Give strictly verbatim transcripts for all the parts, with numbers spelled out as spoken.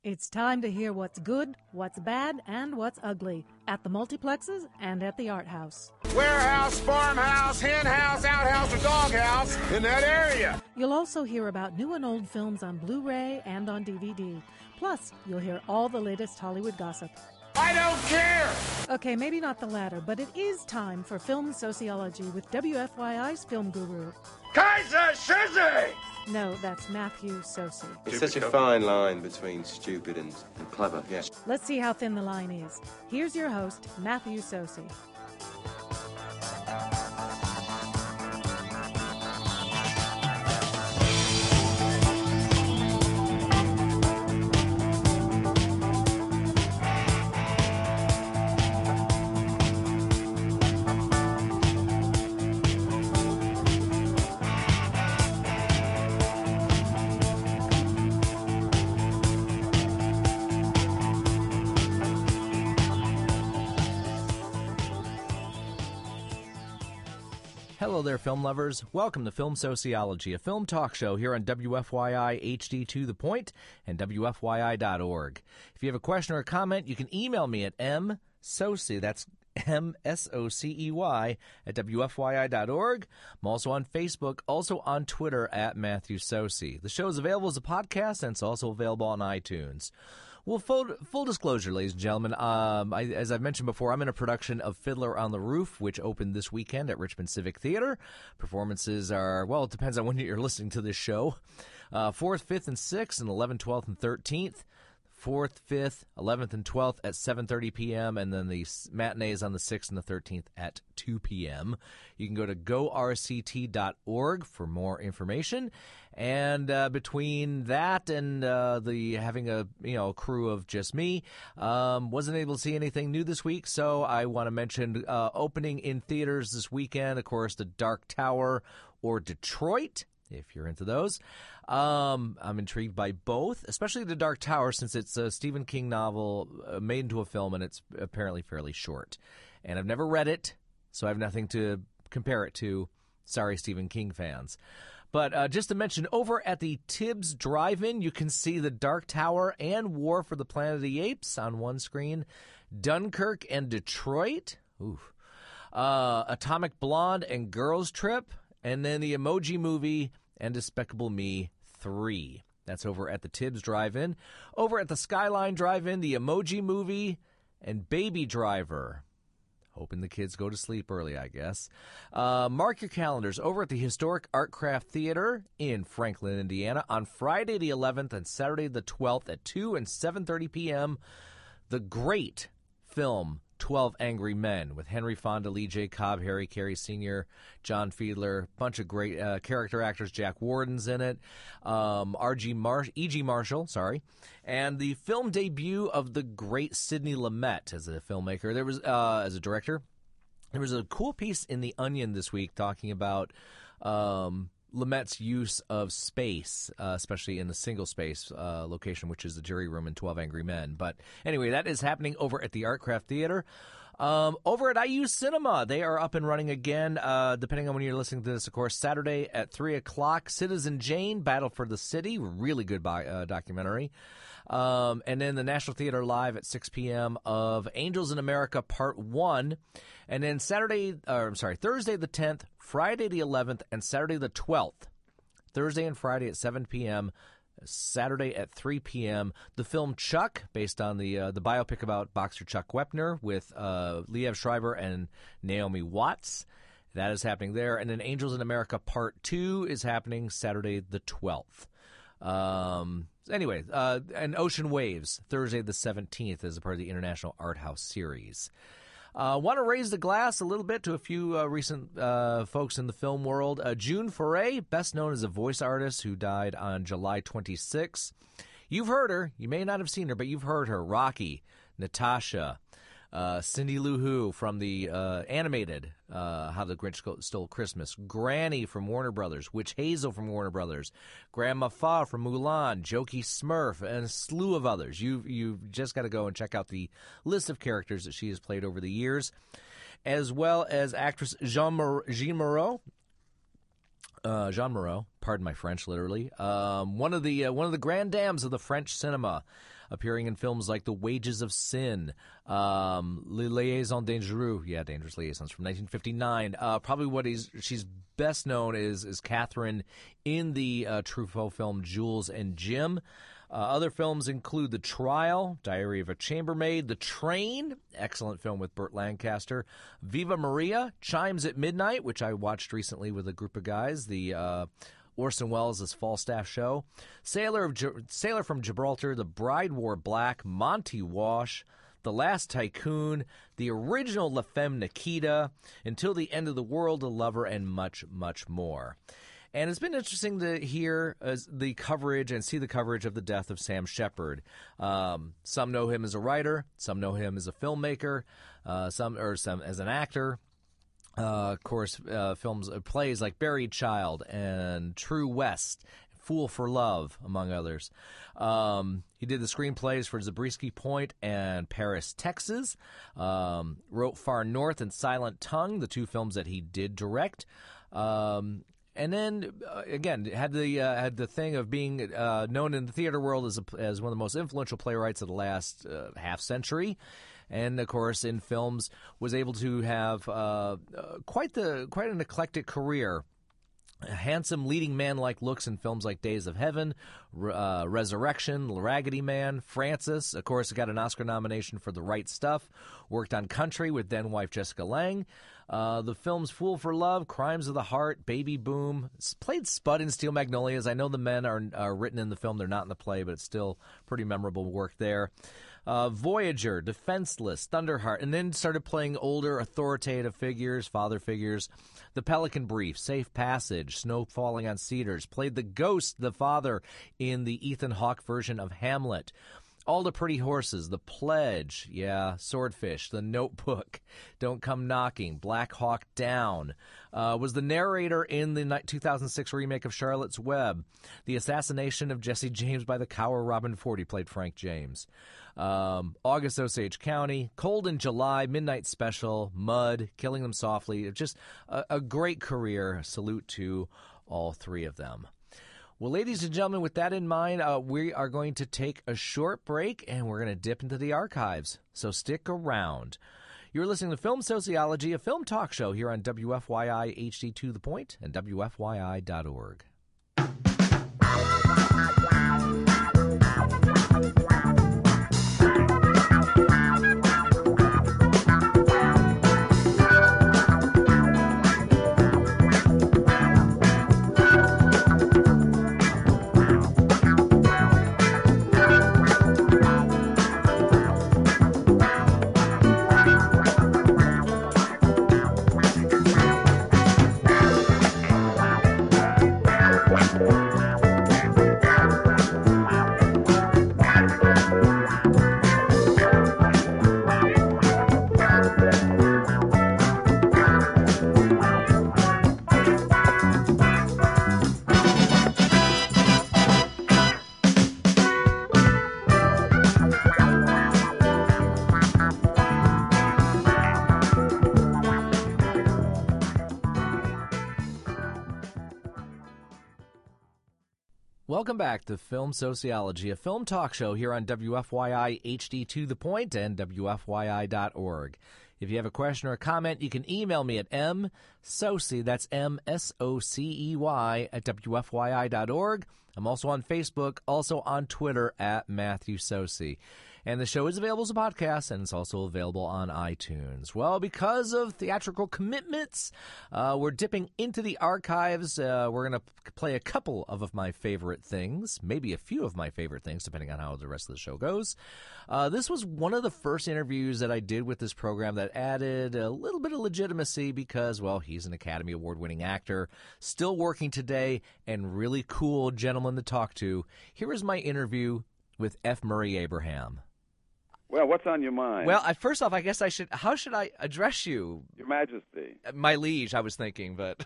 It's time to hear what's good, what's bad, and what's ugly at the multiplexes and at the art house. Warehouse, farmhouse, hen house, outhouse, or doghouse in that area. You'll also hear about new and old films on Blu-ray and on D V D. Plus, you'll hear all the latest Hollywood gossip. I don't care! Okay, maybe not the latter, but it is time for Film Sociology with W F Y I's film guru. Kaiser Shizzy! No, that's Matthew Sosi. It's such a fine line between stupid and, and clever, yes. Let's see how thin the line is. Here's your host, Matthew Sosi. Hello there, film lovers. Welcome to Film Sociology, a film talk show here on W F Y I H D to the Point and W F Y I dot org. If you have a question or a comment, you can email me at msocey, that's M S O C E Y, at W F Y I dot org. I'm also on Facebook, also on Twitter at Matthew Sosi. The show is available as a podcast, and it's also available on iTunes. Well, full, full disclosure, ladies and gentlemen, um, I, as I've mentioned before, I'm in a production of Fiddler on the Roof, which opened this weekend at Richmond Civic Theater. Performances are, well, it depends on when you're listening to this show. Uh, fourth, fifth, and sixth, and eleventh, twelfth, and thirteenth. fourth, fifth, eleventh, and twelfth at seven thirty p.m., and then the matinees on the sixth and the thirteenth at two p.m. You can go to go R C T dot org for more information. And uh, between that and uh, the having a you know crew of just me, um, wasn't able to see anything new this week. So I want to mention uh, opening in theaters this weekend, of course, The Dark Tower or Detroit, if you're into those. Um, I'm intrigued by both, especially The Dark Tower, since it's a Stephen King novel uh, made into a film, and it's apparently fairly short. And I've never read it, so I have nothing to compare it to. Sorry, Stephen King fans. But uh, just to mention, over at the Tibbs Drive-In, you can see The Dark Tower and War for the Planet of the Apes on one screen. Dunkirk and Detroit. Oof. Uh, Atomic Blonde and Girls Trip. And then the Emoji Movie and Despicable Me three. That's over at the Tibbs Drive-In. Over at the Skyline Drive-In, the Emoji Movie and Baby Driver. Hoping the kids go to sleep early, I guess. Uh, mark your calendars. Over at the Historic Artcraft Theater in Franklin, Indiana, on Friday the eleventh and Saturday the twelfth at two and seven thirty p.m., the great film twelve Angry Men with Henry Fonda, Lee J. Cobb, Harry Carey Senior, John Fiedler, bunch of great uh, character actors. Jack Warden's in it, um, R G Mar- E G Marshall, sorry, and the film debut of the great Sidney Lumet as a filmmaker. There was uh, as a director. There was a cool piece in The Onion this week talking about Um, Lumet's use of space, uh, especially in the single space uh, location, which is the jury room in twelve Angry Men. But anyway, that is happening over at the Artcraft Theater. Um, over at I U Cinema, they are up and running again, uh, depending on when you're listening to this, of course, Saturday at three o'clock. Citizen Jane, Battle for the City, really good bi- uh, documentary. Um, and then the National Theater Live at six p.m. of Angels in America Part one. And then Saturday, or I'm sorry, Thursday the tenth, Friday the eleventh, and Saturday the twelfth. Thursday and Friday at seven p.m., Saturday at three p.m. The film Chuck, based on the uh, the biopic about boxer Chuck Wepner with uh, Liev Schreiber and Naomi Watts. That is happening there. And then Angels in America Part two is happening Saturday the twelfth. Um, anyway, uh, and Ocean Waves, Thursday the seventeenth, as a part of the International Art House series. I uh, want to raise the glass a little bit to a few uh, recent uh, folks in the film world. Uh, June Foray, best known as a voice artist who died on July twenty-sixth. You've heard her. You may not have seen her, but you've heard her. Rocky, Natasha, uh, Cindy Lou Who from the uh, animated uh, How the Grinch Stole Christmas, Granny from Warner Brothers, Witch Hazel from Warner Brothers, Grandma Fa from Mulan, Jokey Smurf, and a slew of others. You, you've just got to go and check out the list of characters that she has played over the years, as well as actress Jean, Mar- Jean Moreau. Uh, Jean Moreau, pardon my French, literally. Um, one of the uh, one of the grand dames of the French cinema. appearing in films like The Wages of Sin, um, Les Liaisons Dangereuses, yeah, Dangerous Liaisons from nineteen fifty-nine. Uh, probably what he's she's best known is is Catherine in the uh, Truffaut film Jules and Jim. Uh, other films include The Trial, Diary of a Chambermaid, The Train, excellent film with Burt Lancaster, Viva Maria, Chimes at Midnight, which I watched recently with a group of guys, the uh, Orson Welles' Falstaff show, Sailor of Gi- Sailor from Gibraltar, The Bride Wore Black, Monty Wash, The Last Tycoon, the original La Femme Nikita, Until the End of the World, A Lover, and much, much more. And it's been interesting to hear uh, the coverage and see the coverage of the death of Sam Shepard. Um, some know him as a writer, some know him as a filmmaker, uh, some or some as an actor. Uh, of course, uh, films, uh, plays like Buried Child and True West, Fool for Love, among others. Um, he did the screenplays for Zabriskie Point and Paris, Texas. Um, wrote Far North and Silent Tongue, the two films that he did direct. Um, And then uh, again, had the uh, had the thing of being uh, known in the theater world as a, as one of the most influential playwrights of the last uh, half century, and of course in films was able to have uh, uh, quite the quite an eclectic career. A handsome leading man-like looks in films like Days of Heaven, uh, Resurrection, Raggedy Man, Francis. Of course, got an Oscar nomination for The Right Stuff. Worked on Country with then-wife Jessica Lange. Uh, the films Fool for Love, Crimes of the Heart, Baby Boom. Played Spud in Steel Magnolias. I know the men are, are written in the film. They're not in the play, but it's still pretty memorable work there. Uh, Voyager, Defenseless, Thunderheart, and then started playing older authoritative figures, father figures. The Pelican Brief, Safe Passage, Snow Falling on Cedars. Played the ghost, the father, in the Ethan Hawke version of Hamlet. All the Pretty Horses, The Pledge, yeah, Swordfish, The Notebook, Don't Come Knocking, Black Hawk Down. Uh, was the narrator in the two thousand six remake of Charlotte's Web. The Assassination of Jesse James by the Cower Robin Ford, he played Frank James. Um, August Osage County, Cold in July, Midnight Special, Mud, Killing Them Softly. Just a, a great career. Salute to all three of them. Well, ladies and gentlemen, with that in mind, uh, we are going to take a short break, and we're going to dip into the archives. So stick around. You're listening to Film Sociology, a film talk show here on W F Y I H D to the Point and W F Y I dot org. Welcome back to Film Sociology, a film talk show here on W F Y I H D to the Point and W F Y I dot org. If you have a question or a comment, you can email me at msocey, that's M S O C E Y, at W F Y I dot org. I'm also on Facebook, also on Twitter at Matthew Socey. And the show is available as a podcast, and it's also available on iTunes. Well, because of theatrical commitments, uh, we're dipping into the archives. Uh, we're going to play a couple of my favorite things, maybe a few of my favorite things, depending on how the rest of the show goes. Uh, this was one of the first interviews that I did with this program that added a little bit of legitimacy because, well, he's an Academy Award-winning actor, still working today, and really cool gentleman to talk to. Here is my interview with F. Murray Abraham. Well, what's on your mind? Well, I, first off, I guess I should. How should I address you? Your Majesty. My liege, I was thinking, but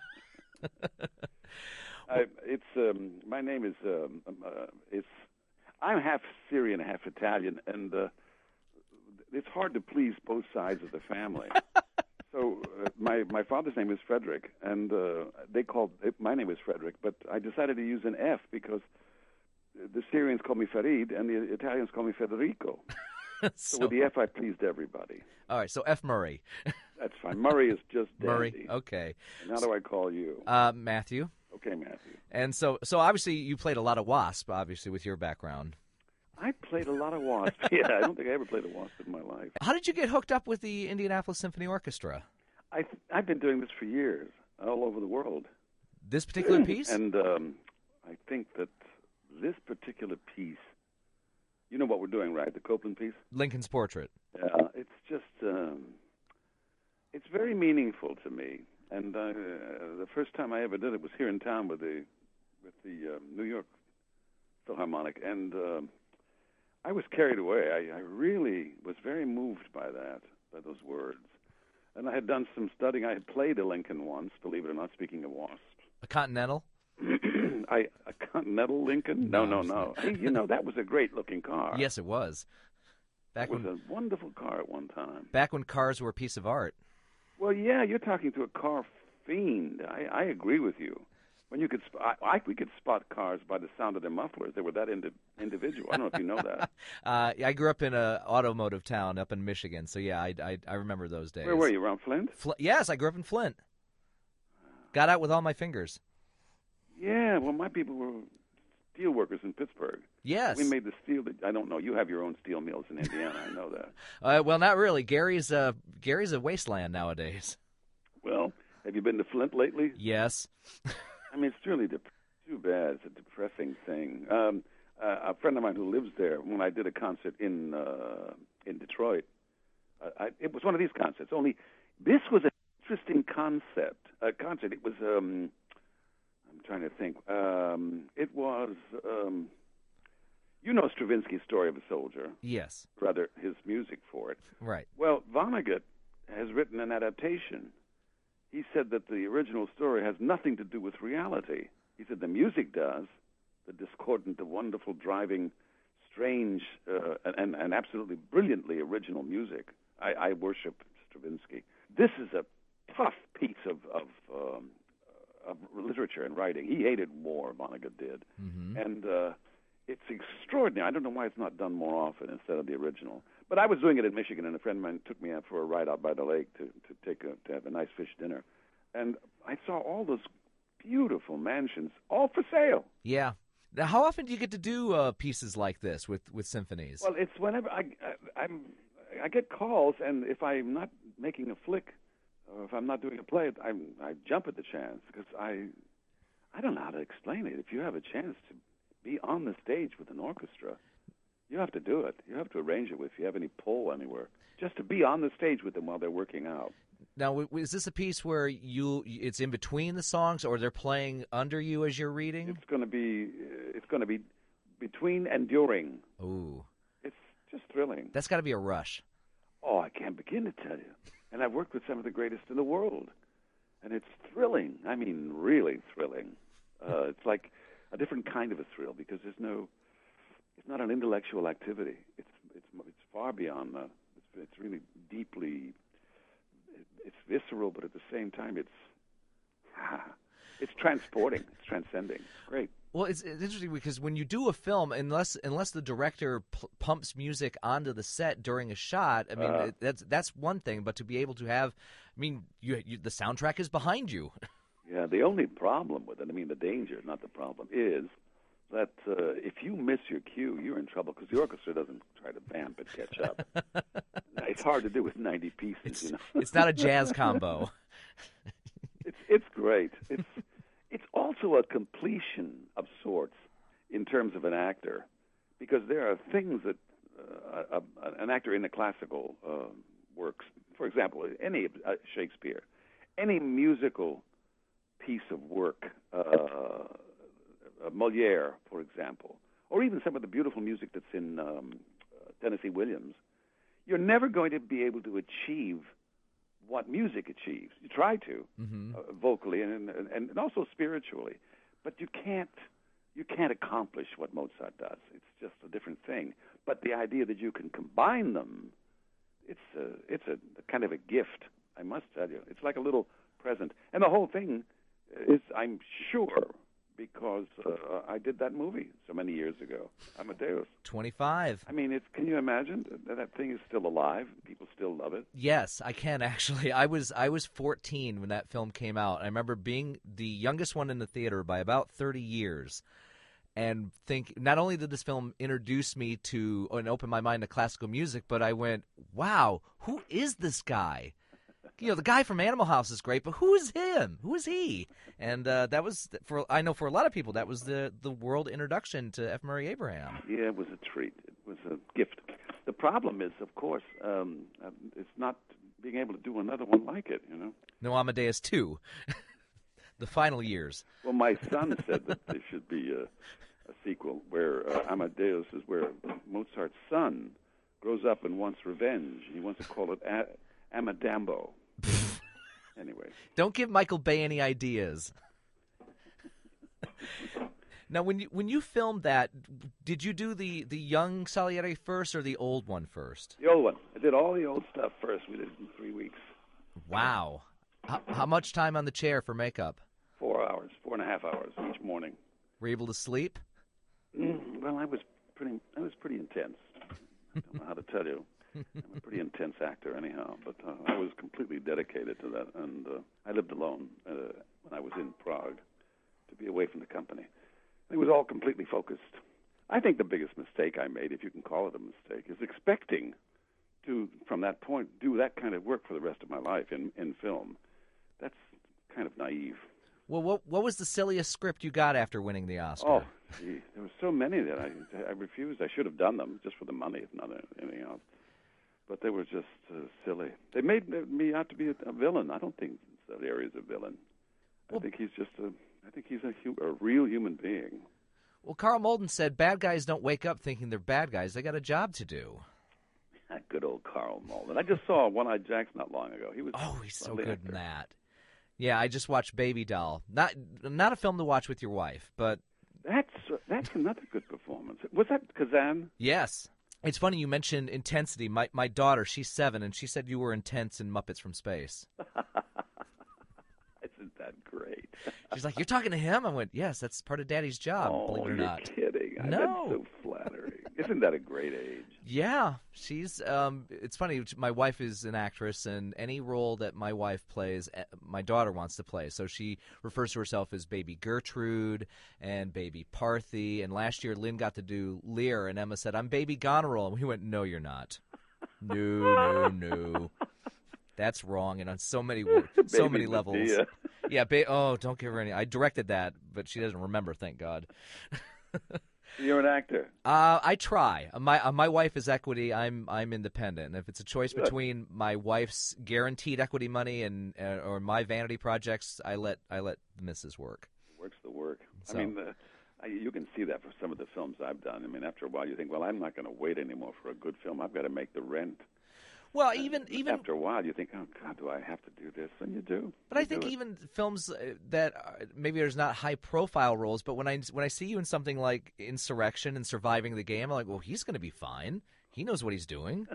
I, it's um, my name is um, uh, it's. I'm half Syrian, half Italian, and uh, it's hard to please both sides of the family. so uh, my my father's name is Frederick, and uh, they called it, my name is Frederick, but I decided to use an F because the Syrians call me Farid, and the Italians call me Federico. so, so with the F, I pleased everybody. all right, so F. Murray. That's fine. Murray is just dandy. Murray, okay. And how do I call you? Uh, Matthew. Okay, Matthew. And so, so obviously you played a lot of Wasp, obviously, with your background. I played a lot of Wasp. Yeah, I don't think I ever played a Wasp in my life. How did you get hooked up with the Indianapolis Symphony Orchestra? I, I've been doing this for years, all over the world. This particular piece? And um, I think that this particular piece, you know what we're doing, right? The Copland piece? Lincoln's Portrait. Yeah, it's just, um, it's very meaningful to me. And uh, the first time I ever did it was here in town with the with the um, New York Philharmonic, and um, I was carried away. I, I really was very moved by that, by those words. And I had done some studying. I had played a Lincoln once, believe it or not, speaking of Wasp. A Continental? I A Continental Lincoln? No, no, no. Hey, you know, that was a great-looking car. Yes, it was. Back It was when, a wonderful car at one time. back when cars were a piece of art. Well, yeah, you're talking to a car fiend. I, I agree with you. When you could, sp- I, I, we could spot cars by the sound of their mufflers. They were that indi- individual. I don't know if you know that. uh, I grew up in an automotive town up in Michigan, so yeah, I, I, I remember those days. Where were you, around Flint? Fl- yes, I grew up in Flint. Got out with all my fingers. Yeah, well, my people were steel workers in Pittsburgh. Yes. We made the steel. That, I don't know. You have your own steel mills in Indiana. I know that. Uh, well, not really. Gary's uh, Gary's a wasteland nowadays. Well, have you been to Flint lately? Yes. I mean, it's really dep- too bad. It's a depressing thing. Um, uh, a friend of mine who lives there, when I did a concert in uh, in Detroit, uh, I, it was one of these concerts. Only this was an interesting concept. A concert. It was. Um, I'm trying to think. Um, it was. Um, you know Stravinsky's Story of a Soldier. Yes. Rather, his music for it. Right. Well, Vonnegut has written an adaptation. He said that the original story has nothing to do with reality. He said the music does, the discordant, the wonderful, driving, strange, uh, and, and absolutely brilliantly original music. I, I worship Stravinsky. This is a tough piece of, of, um, of literature and writing. He hated war, Vonnegut did. Mm-hmm. And uh, it's extraordinary. I don't know why it's not done more often instead of the original. But I was doing it in Michigan, and a friend of mine took me out for a ride out by the lake to, to take a, to have a nice fish dinner. And I saw all those beautiful mansions, all for sale. Yeah. Now, how often do you get to do uh, pieces like this with, with symphonies? Well, it's whenever I, I I'm I get calls, and if I'm not making a flick, or if I'm not doing a play, I I jump at the chance because I I don't know how to explain it. If you have a chance to be on the stage with an orchestra, you have to do it. You have to arrange it if you have any pull anywhere. Just to be on the stage with them while they're working out. Now, w- is this a piece where you it's in between the songs, or they're playing under you as you're reading? It's going to be uh, it's going to be between and during. Ooh, It's just thrilling. that's got to be a rush. Oh, I can't begin to tell you. And I've worked with some of the greatest in the world, and it's thrilling. I mean, really thrilling. Uh, it's like a different kind of a thrill because there's no. It's not an intellectual activity. It's it's it's far beyond that. It's it's really deeply. It's visceral, but at the same time, it's it's transporting. It's transcending. Great. Well, it's, it's interesting because when you do a film, unless unless the director p- pumps music onto the set during a shot, I mean Uh. it, that's that's one thing. But to be able to have, I mean, you, you the soundtrack is behind you. Yeah. The only problem with it, I mean, the danger, not the problem, is that uh, if you miss your cue, you're in trouble because the orchestra doesn't try to vamp and catch up. It's hard to do with ninety pieces, It's, you know. it's not a jazz combo. It's it's great. It's it's also a completion of sorts in terms of an actor, because there are things that uh, a, an actor in the classical uh, works, for example, any uh, Shakespeare, any musical piece of work, uh, uh, Moliere, for example, or even some of the beautiful music that's in um, uh, Tennessee Williams, you're never going to be able to achieve what music achieves. You try to, Mm-hmm. uh, vocally and, and and also spiritually, but you can't you can't accomplish what Mozart does. It's just a different thing. But the idea that you can combine them, it's a, it's a, a kind of a gift. I must tell you, it's like a little present. And the whole thing is, I'm sure, because uh, I did that movie so many years ago, Amadeus. twenty-five. I mean, it's, can you imagine that that thing is still alive? People still love it. Yes, I can actually. I was I was fourteen when that film came out. I remember being the youngest one in the theater by about thirty years. And think not only did this film introduce me to and open my mind to classical music, but I went, wow, who is this guy? You know, the guy from Animal House is great, but who is him? Who is he? And uh, that was, for I know for a lot of people, that was the, the world introduction to F. Murray Abraham. Yeah, it was a treat. It was a gift. The problem is, of course, um, it's not being able to do another one like it, you know? No Amadeus two. The final years. Well, my son said that there should be a, a sequel where uh, Amadeus is where Mozart's son grows up and wants revenge. He wants to call it a- Amadambo. Anyway. Don't give Michael Bay any ideas. Now, when you when you filmed that, did you do the, the young Salieri first or the old one first? The old one. I did all the old stuff first. We did it in three weeks. Wow. How, how much time on the chair for makeup? Four hours, four and a half hours each morning. Were you able to sleep? Mm, well, I was pretty. I was pretty intense. I don't know how to tell you. I'm a pretty intense actor, anyhow. But uh, I was completely dedicated to that, and uh, I lived alone uh, when I was in Prague to be away from the company. It was all completely focused. I think the biggest mistake I made, if you can call it a mistake, is expecting to, from that point, do that kind of work for the rest of my life in in film. That's kind of naive. Well, what what was the silliest script you got after winning the Oscar? Oh, gee, there were so many that I I refused. I should have done them just for the money, if not anything else. But they were just uh, silly. They made me out to be a, a villain. I don't think Salieri is a villain. Well, I think he's just a. I think he's a, hu- a real human being. Well, Carl Malden said bad guys don't wake up thinking they're bad guys. They got a job to do. Good old Carl Malden. I just saw One-Eyed Jacks not long ago. He was Oh, he's so lovely good actor. in that. Yeah, I just watched Baby Doll. Not not a film to watch with your wife, but That's uh, that's another good performance. Was that Kazan? yes. It's funny you mentioned intensity. My my daughter, she's seven, and she said you were intense in Muppets from Space. Isn't that great? She's like, "You're talking to him?" I went, "Yes, that's part of Daddy's job, oh, believe it or you're not." kidding. I- No. That's so flattering. Isn't that a great age? Yeah, she's. Um, it's funny. My wife is an actress, and any role that my wife plays, eh, my daughter wants to play. So she refers to herself as Baby Gertrude and Baby Parthy. And last year, Lynn got to do Lear, and Emma said, "I'm Baby Goneril," and we went, "No, you're not. No, no, no. That's wrong." And on so many, so Baby many levels. Medea. Yeah. Ba- oh, don't give her any. I directed that, but she doesn't remember. Thank God. You're an actor. Uh, I try. My uh, my wife is equity. I'm I'm independent. And if it's a choice Good. between my wife's guaranteed equity money and uh, or my vanity projects, I let I let the missus work. Work's the work. So- I mean, uh, I, you can see that for some of the films I've done. I mean, after a while, you think, well, I'm not going to wait anymore for a good film. I've got to make the rent. Well, even even After a while, you think, oh, God, do I have to do this? And you do. but I You think do it. even films uh, that are, maybe there's not high profile roles, but when I when I see you in something like Insurrection and Surviving the Game, I'm like, well, he's going to be fine. He knows what he's doing.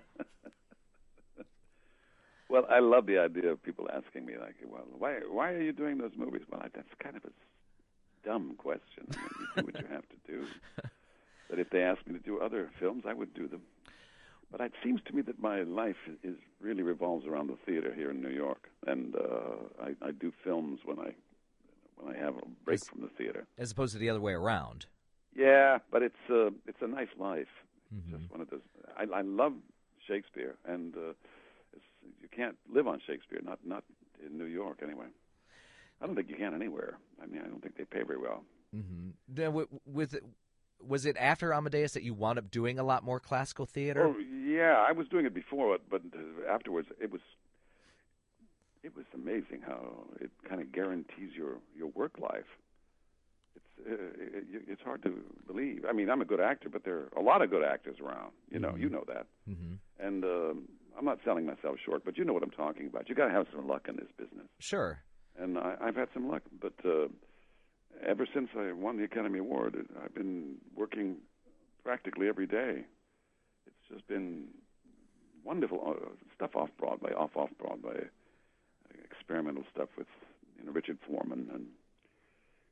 Well, I love the idea of people asking me, like, well, why why are you doing those movies? Well, I, that's kind of a dumb question. I mean, you do what you have to do. But if they asked me to do other films, I would do them. But it seems to me that my life is really revolves around the theater here in New York, and uh, I, I do films when I when I have a break As- from the theater. As opposed to the other way around. Yeah, but it's uh, it's a nice life. Mhm. Just one of those. I, I love Shakespeare, and uh, it's, you can't live on Shakespeare. Not not in New York anyway. I don't think you can anywhere. I mean, I don't think they pay very well. Mm-hmm. With, with was it after Amadeus that you wound up doing a lot more classical theater? Oh yeah, I was doing it before, but uh, afterwards it was it was amazing how it kind of guarantees your, your work life. It's uh, it, it's hard to believe. I mean, I'm a good actor, but there are a lot of good actors around. You know, Mhm. you know that. Mm-hmm. And um, I'm not selling myself short, but you know what I'm talking about. You got to have some luck in this business, Sure. and I, I've had some luck. But uh, ever since I won the Academy Award, I've been working practically every day. It's just been wonderful uh, stuff off Broadway, off off Broadway, experimental stuff with you know Richard Foreman and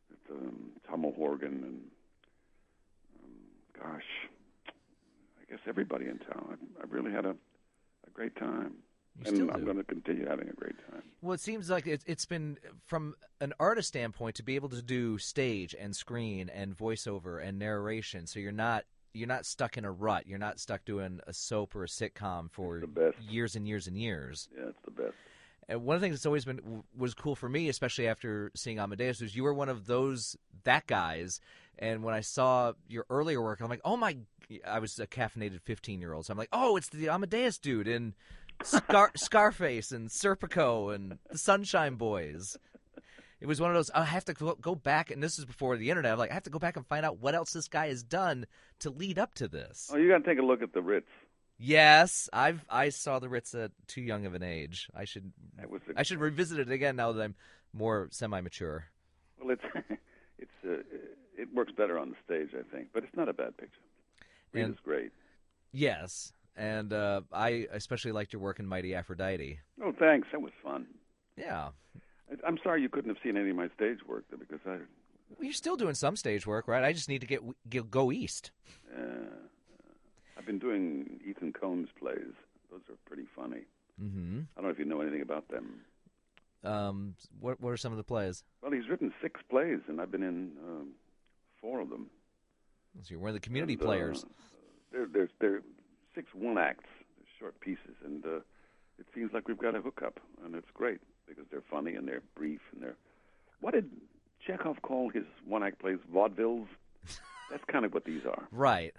with um, Tommel Horgan and, um, gosh, I guess everybody in town. I, I really had a, a great time. You and still I'm do. going to continue having a great time. Well, it seems like it, it's been, from an artist standpoint, to be able to do stage and screen and voiceover and narration, so you're not you're not stuck in a rut. You're not stuck doing a soap or a sitcom for It's the best. years and years and years. Yeah, it's the best. And one of the things that's always been was cool for me, especially after seeing Amadeus, was you were one of those that guys. And when I saw your earlier work, I'm like, oh my! I was a caffeinated fifteen year old, so I'm like, oh, it's the Amadeus dude in Scar- Scarface and Serpico and the Sunshine Boys. It was one of those, I have to go- go back, and this is before the internet, I'm like, I have to go back and find out what else this guy has done to lead up to this. Oh, you got to take a look at the Ritz. Yes, I've I saw the Ritz at too young of an age. I should That was a, I should revisit it again now that I'm more semi-mature. well, it's it's uh, it works better on the stage, I think, but it's not a bad picture. Rita's And- great. Yes, and uh, I especially liked your work in Mighty Aphrodite. Oh, thanks. That was fun. Yeah. I- I'm sorry you couldn't have seen any of my stage work though, because I Well, you're still doing some stage work, right? I just need to get, get go east. uh, I've been doing Ethan Coen's plays. Those are pretty funny. Mm-hmm. I don't know if you know anything about them. Um, what what are some of the plays? Well, he's written six plays, and I've been in um, four of them. So you're one of the community And, uh, players. There, there's there six one acts, short pieces, and uh, it seems like we've got a hookup, and it's great because they're funny and they're brief and they're. What did Chekhov call his one act plays? Vaudevilles. That's kind of what these are. Right.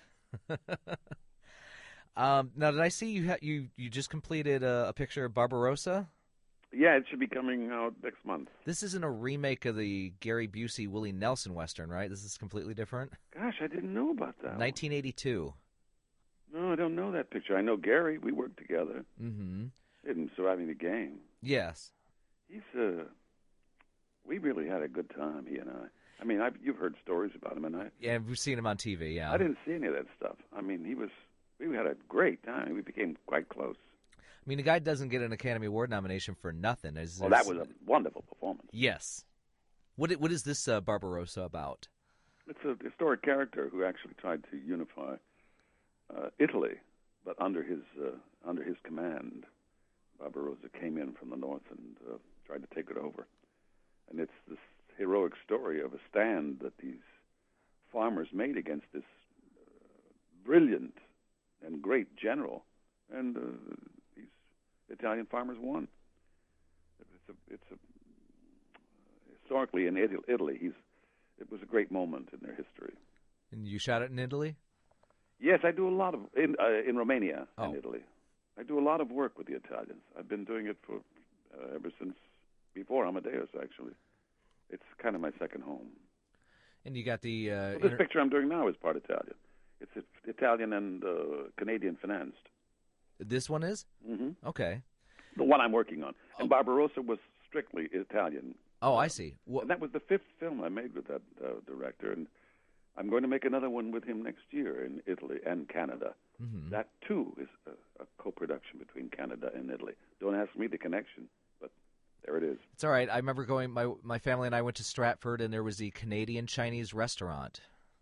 um, now, did I see you ha- you you just completed a, a picture of Barbarossa? Yeah, it should be coming out next month. This isn't a remake of the Gary Busey Willie Nelson Western, right? This is completely different. Gosh, I didn't know about that. one. nineteen eighty-two. No, I don't know that picture. I know Gary. We worked together Mm-hmm. in surviving the game. Yes. He's uh, we really had a good time. He and I. I mean, I've, you've heard stories about him, and I. Yeah, we've seen him on T V. Yeah. I didn't see any of that stuff. I mean, he was. We had a great time. We became quite close. I mean, the guy doesn't get an Academy Award nomination for nothing. Is Well, that was a wonderful performance. Yes. What i- what is this uh, Barbarossa about? It's a historic character who actually tried to unify uh, Italy, but under his uh, under his command, Barbarossa came in from the north and uh, tried to take it over. And it's this heroic story of a stand that these farmers made against this uh, brilliant and great general, and uh, these Italian farmers won. It's a, it's a historically in Italy, Italy, he's it was a great moment in their history. And you shot it in Italy? Yes, I do a lot of in uh, in Romania Oh. and Italy. I do a lot of work with the Italians. I've been doing it for uh, ever since before Amadeus. Actually, it's kind of my second home. And you got the uh, Well, this inter- picture I'm doing now is part Italian. It's uh, Italian and uh, Canadian financed. this one is? hmm Okay. The one I'm working on. And Barbarossa was strictly Italian. Oh, I see. Wha- And that was the fifth film I made with that uh, director, and I'm going to make another one with him next year in Italy and Canada. Mhm. That, too, is a, a co-production between Canada and Italy. Don't ask me the connection, but there it is. It's all right. I remember going. My my family and I went to Stratford, and there was the Canadian Chinese restaurant.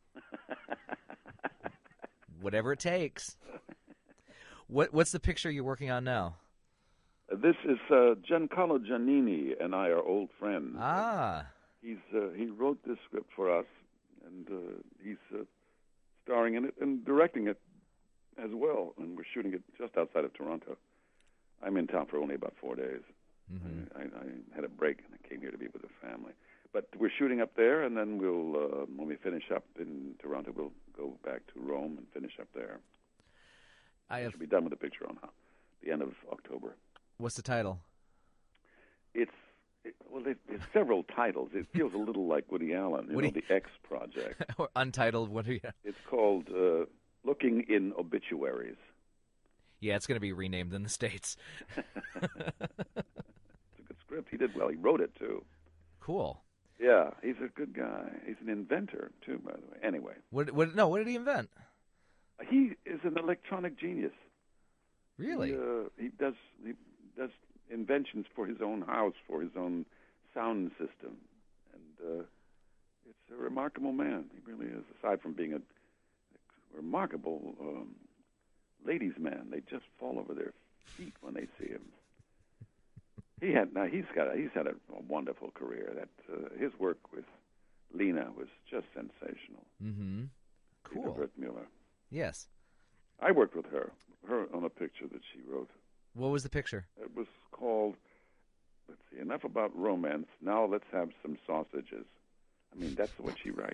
Whatever it takes. What what's the picture you're working on now? This is uh, Giancarlo Giannini and I are old friends. Ah, He's uh, he wrote this script for us, and uh, he's uh, starring in it and directing it as well. And we're shooting it just outside of Toronto. I'm in town for only about four days. Mhm. I, I, I had a break and I came here to be with the family. But we're shooting up there, and then we'll uh, when we finish up in Toronto, we'll go back to Rome and finish up there. I have. Should be done with the picture on uh, the end of October. What's the title? It's it, well, there- there's several titles. It feels a little like Woody Allen, you Woody- know, the X Project. or untitled? What are you? It's called uh, Looking in Obituaries. Yeah, it's going to be renamed in the States. It's a good script. He did well. He wrote it too. Cool. Yeah, he's a good guy. He's an inventor too, by the way. Anyway, What? What? No. What did he invent? he is an electronic genius. Really? He, uh, he does he does inventions for his own house, for his own sound system, and uh, it's a remarkable man. He really is. Aside from being a, a remarkable um, ladies' man, they just fall over their feet when they see him. He had now he's got a, he's had a, a wonderful career. That uh, his work with Lena was just sensational. Mm-hmm. Cool. Lena Wertmüller. Yes. I worked with her, her on a picture that she wrote. What was the picture? It was called, let's see, Enough About Romance. Now let's have some sausages. I mean, that's what she writes.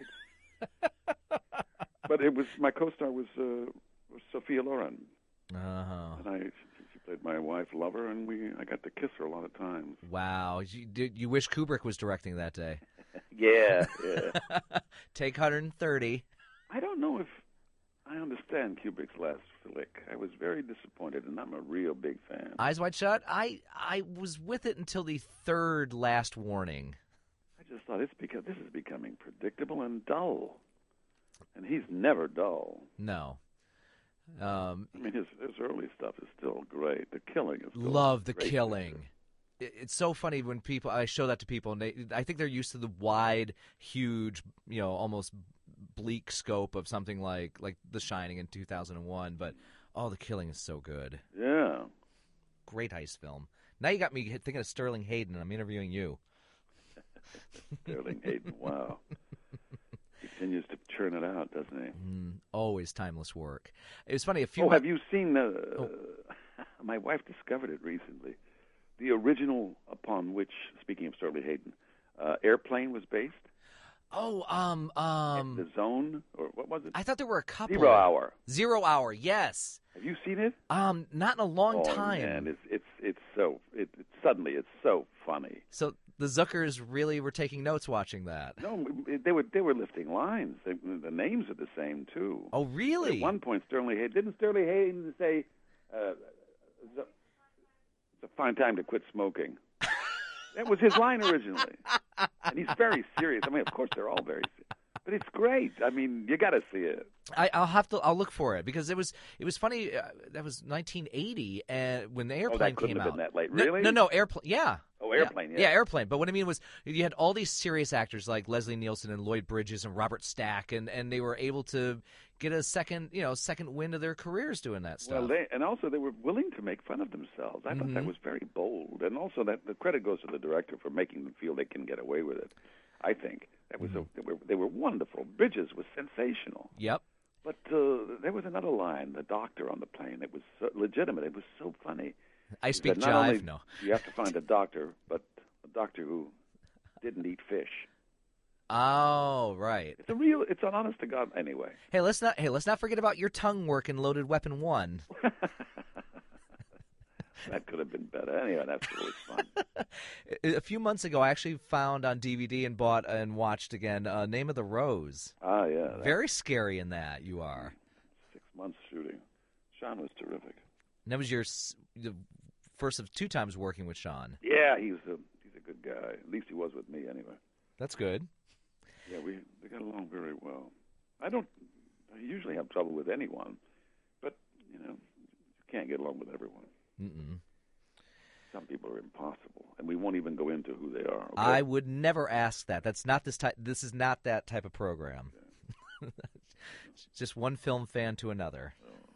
But it was my co-star was, uh, was Sophia Loren, Uh-huh. and I she played my wife, lover, and we I got to kiss her a lot of times. Wow. You, did, you wish Kubrick was directing that day. Yeah, yeah. Take one hundred thirty. I don't know if I understand Kubrick's last flick. I was very disappointed, and I'm a real big fan. Eyes Wide Shut? I I was with it until the third Last Warning. I just thought it's because this is becoming predictable and dull, and he's never dull. No. Um, I mean, his his early stuff is still great. The Killing is still love The great Killing. picture. It, it's so funny when people I show that to people, and they I think they're used to the wide, huge, you know, almost bleak scope of something like like The Shining in two thousand one. But oh, The Killing is so good. Yeah. Great heist film. Now you got me thinking of Sterling Hayden, and I'm interviewing you. Sterling Hayden, wow. He continues to churn it out, doesn't he? Mm, always timeless work. It was funny. A few. Oh, mon- have you seen the... Oh. My wife discovered it recently. The original upon which, speaking of Sterling Hayden, uh, Airplane was based? Oh, um, um. The Zone? Or what was it? I thought there were a couple. Zero Hour. Zero Hour, yes. Have you seen it? Um, not in a long oh, time. man, it's, it's, it's so... It, it, suddenly, it's so funny. So the Zuckers really were taking notes watching that. No, they were they were lifting lines. They, the names are the same too. Oh, really? At one point, Sterling Hayden didn't Sterling Hayden say, uh, "It's a fine time to quit smoking." That was his line originally, and he's very serious. I mean, of course, they're all very serious, but it's great. I mean, you got to see it. I, I'll have to. I'll look for it because it was. It was funny. Uh, that was nineteen eighty, and when the Oh, Airplane that couldn't came have out. been that late, No- really? No, no, Airplane. Yeah. Oh, Airplane, yeah. yeah, Airplane. But what I mean was, you had all these serious actors like Leslie Nielsen and Lloyd Bridges and Robert Stack, and, and they were able to get a second, you know, second wind of their careers doing that stuff. Well, they, and also they were willing to make fun of themselves. I thought that was very bold, and also that the credit goes to the director for making them feel they can get away with it. I think that was a, they were they were wonderful. Bridges was sensational. Yep. But uh, there was another line, the doctor on the plane. It was so legitimate. It was so funny. I He speak said, not jive. only No. You have to find a doctor, but a doctor who didn't eat fish. Oh, right. It's a real. It's an honest to God. Anyway. Hey, let's not. Hey, let's not forget about your tongue work in Loaded Weapon One. That could have been better. Anyway, that's really fun. A few months ago, I actually found on D V D and bought and watched again uh, Name of the Rose. Ah, yeah. that- Very scary in that, you are. Six months shooting. Sean was terrific. And that was your s- the first of two times working with Sean. Yeah, he's a he's a good guy. At least he was with me, anyway. That's good. Yeah, we we got along very well. I don't I usually have trouble with anyone, but you know, you can't get along with everyone. Mm-mm. Some people are impossible, and we won't even go into who they are. Okay? I would never ask that. That's not this type. This is not that type of program. Just one film fan to another.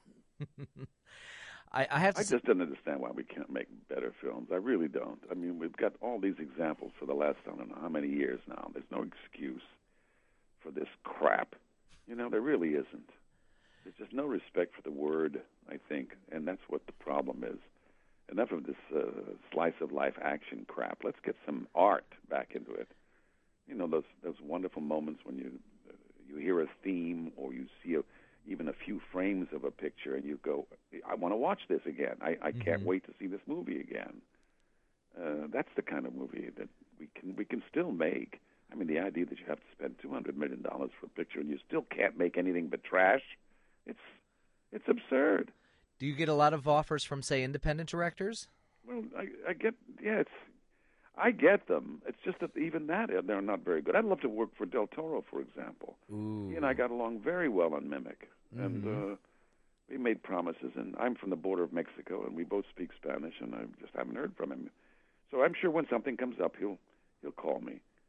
I, I have to. I say, just don't understand why we can't make better films. I really don't. I mean, we've got all these examples for the last I don't know how many years now. There's no excuse for this crap. You know, there really isn't. There's just no respect for the word, I think, and that's what the problem is. Enough of this uh, slice-of-life action crap. Let's get some art back into it. You know, those those wonderful moments when you uh, you hear a theme or you see a, even a few frames of a picture and you go, I want to watch this again. I, I Mm-hmm. can't wait to see this movie again. Uh, that's the kind of movie that we can we can still make. I mean, the idea that you have to spend two hundred million dollars for a picture and you still can't make anything but trash, it's it's absurd. do you get a lot of offers from, say, independent directors? Well, I, I get, yeah, it's, I get them. It's just that even that, they're not very good. I'd love to work for Del Toro, for example. Ooh. He and I got along very well on Mimic, and Mhm. uh, we made promises. And I'm from the border of Mexico, and we both speak Spanish, and I just haven't heard from him. So I'm sure when something comes up, he'll he'll call me.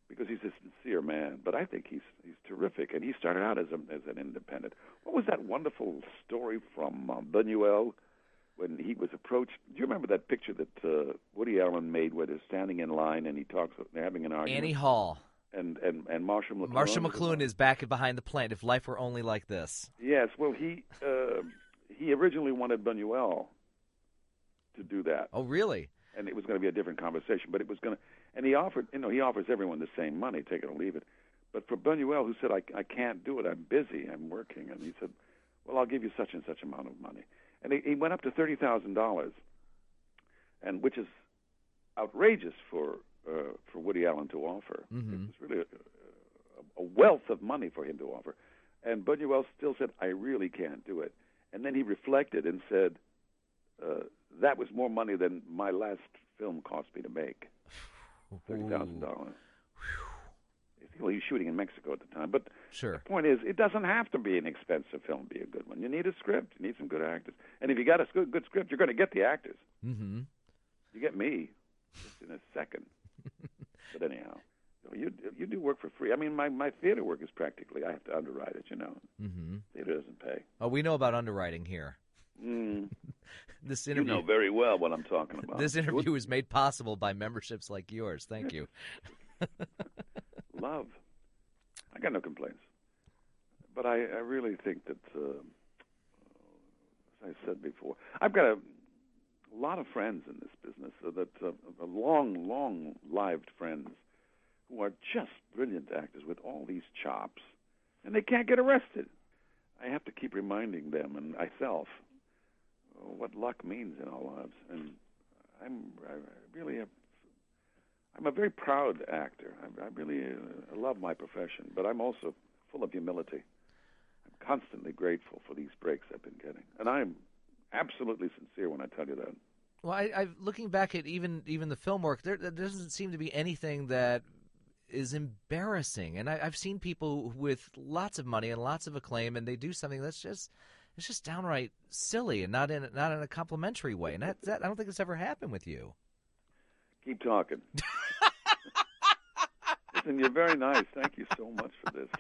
because he's a sincere man. But I think he's he's terrific, and he started out as a, as an independent. What was that wonderful story from uh, Buñuel when he was approached? Do you remember that picture that uh, Woody Allen made where they're standing in line and he talks, they're having an argument? Annie Hall. And, and, and Marshall McLuhan. Marshall McLuhan is back behind the plant. If life were only like this. Yes, well, he uh, he originally wanted Buñuel to do that. Oh, really? And it was going to be a different conversation, but it was going to. And he offered, you know, he offers everyone the same money, take it or leave it. But for Buñuel, who said, I, I can't do it, I'm busy, I'm working, and he said, well, I'll give you such and such amount of money. And he, he went up to thirty thousand dollars, and which is outrageous for uh, for Woody Allen to offer. Mm-hmm. It was really a, a wealth of money for him to offer. And Buñuel still said, I really can't do it. And then he reflected and said, uh, that was more money than my last film cost me to make, thirty thousand dollars. Well, he was shooting in Mexico at the time. But sure. The point is, it doesn't have to be an expensive film to be a good one. You need a script. You need some good actors. And if you got a good, good script, you're going to get the actors. Mm-hmm. You get me just in a second. But anyhow, you you do work for free. I mean, my, my theater work is practically, I have to underwrite it, you know. Mm-hmm. Theater doesn't pay. Oh, we know about underwriting here. Mm. This interview, you know very well what I'm talking about. This interview is made possible by memberships like yours. Thank you. Love. I got no complaints. But I, I really think that, uh, as I said before, I've got a, a lot of friends in this business, so that uh, long, long-lived friends who are just brilliant actors with all these chops, and they can't get arrested. I have to keep reminding them and myself what luck means in our lives. And I'm I really have, I'm a very proud actor. I, I really uh, love my profession, but I'm also full of humility. I'm constantly grateful for these breaks I've been getting, and I'm absolutely sincere when I tell you that. Well, I, I looking back at even even the film work, there, there doesn't seem to be anything that is embarrassing. And I, I've seen people with lots of money and lots of acclaim, and they do something that's just it's just downright silly and not in not in a complimentary way. And that, that I don't think it's ever happened with you. Keep talking. Listen, you're very nice. Thank you so much for this.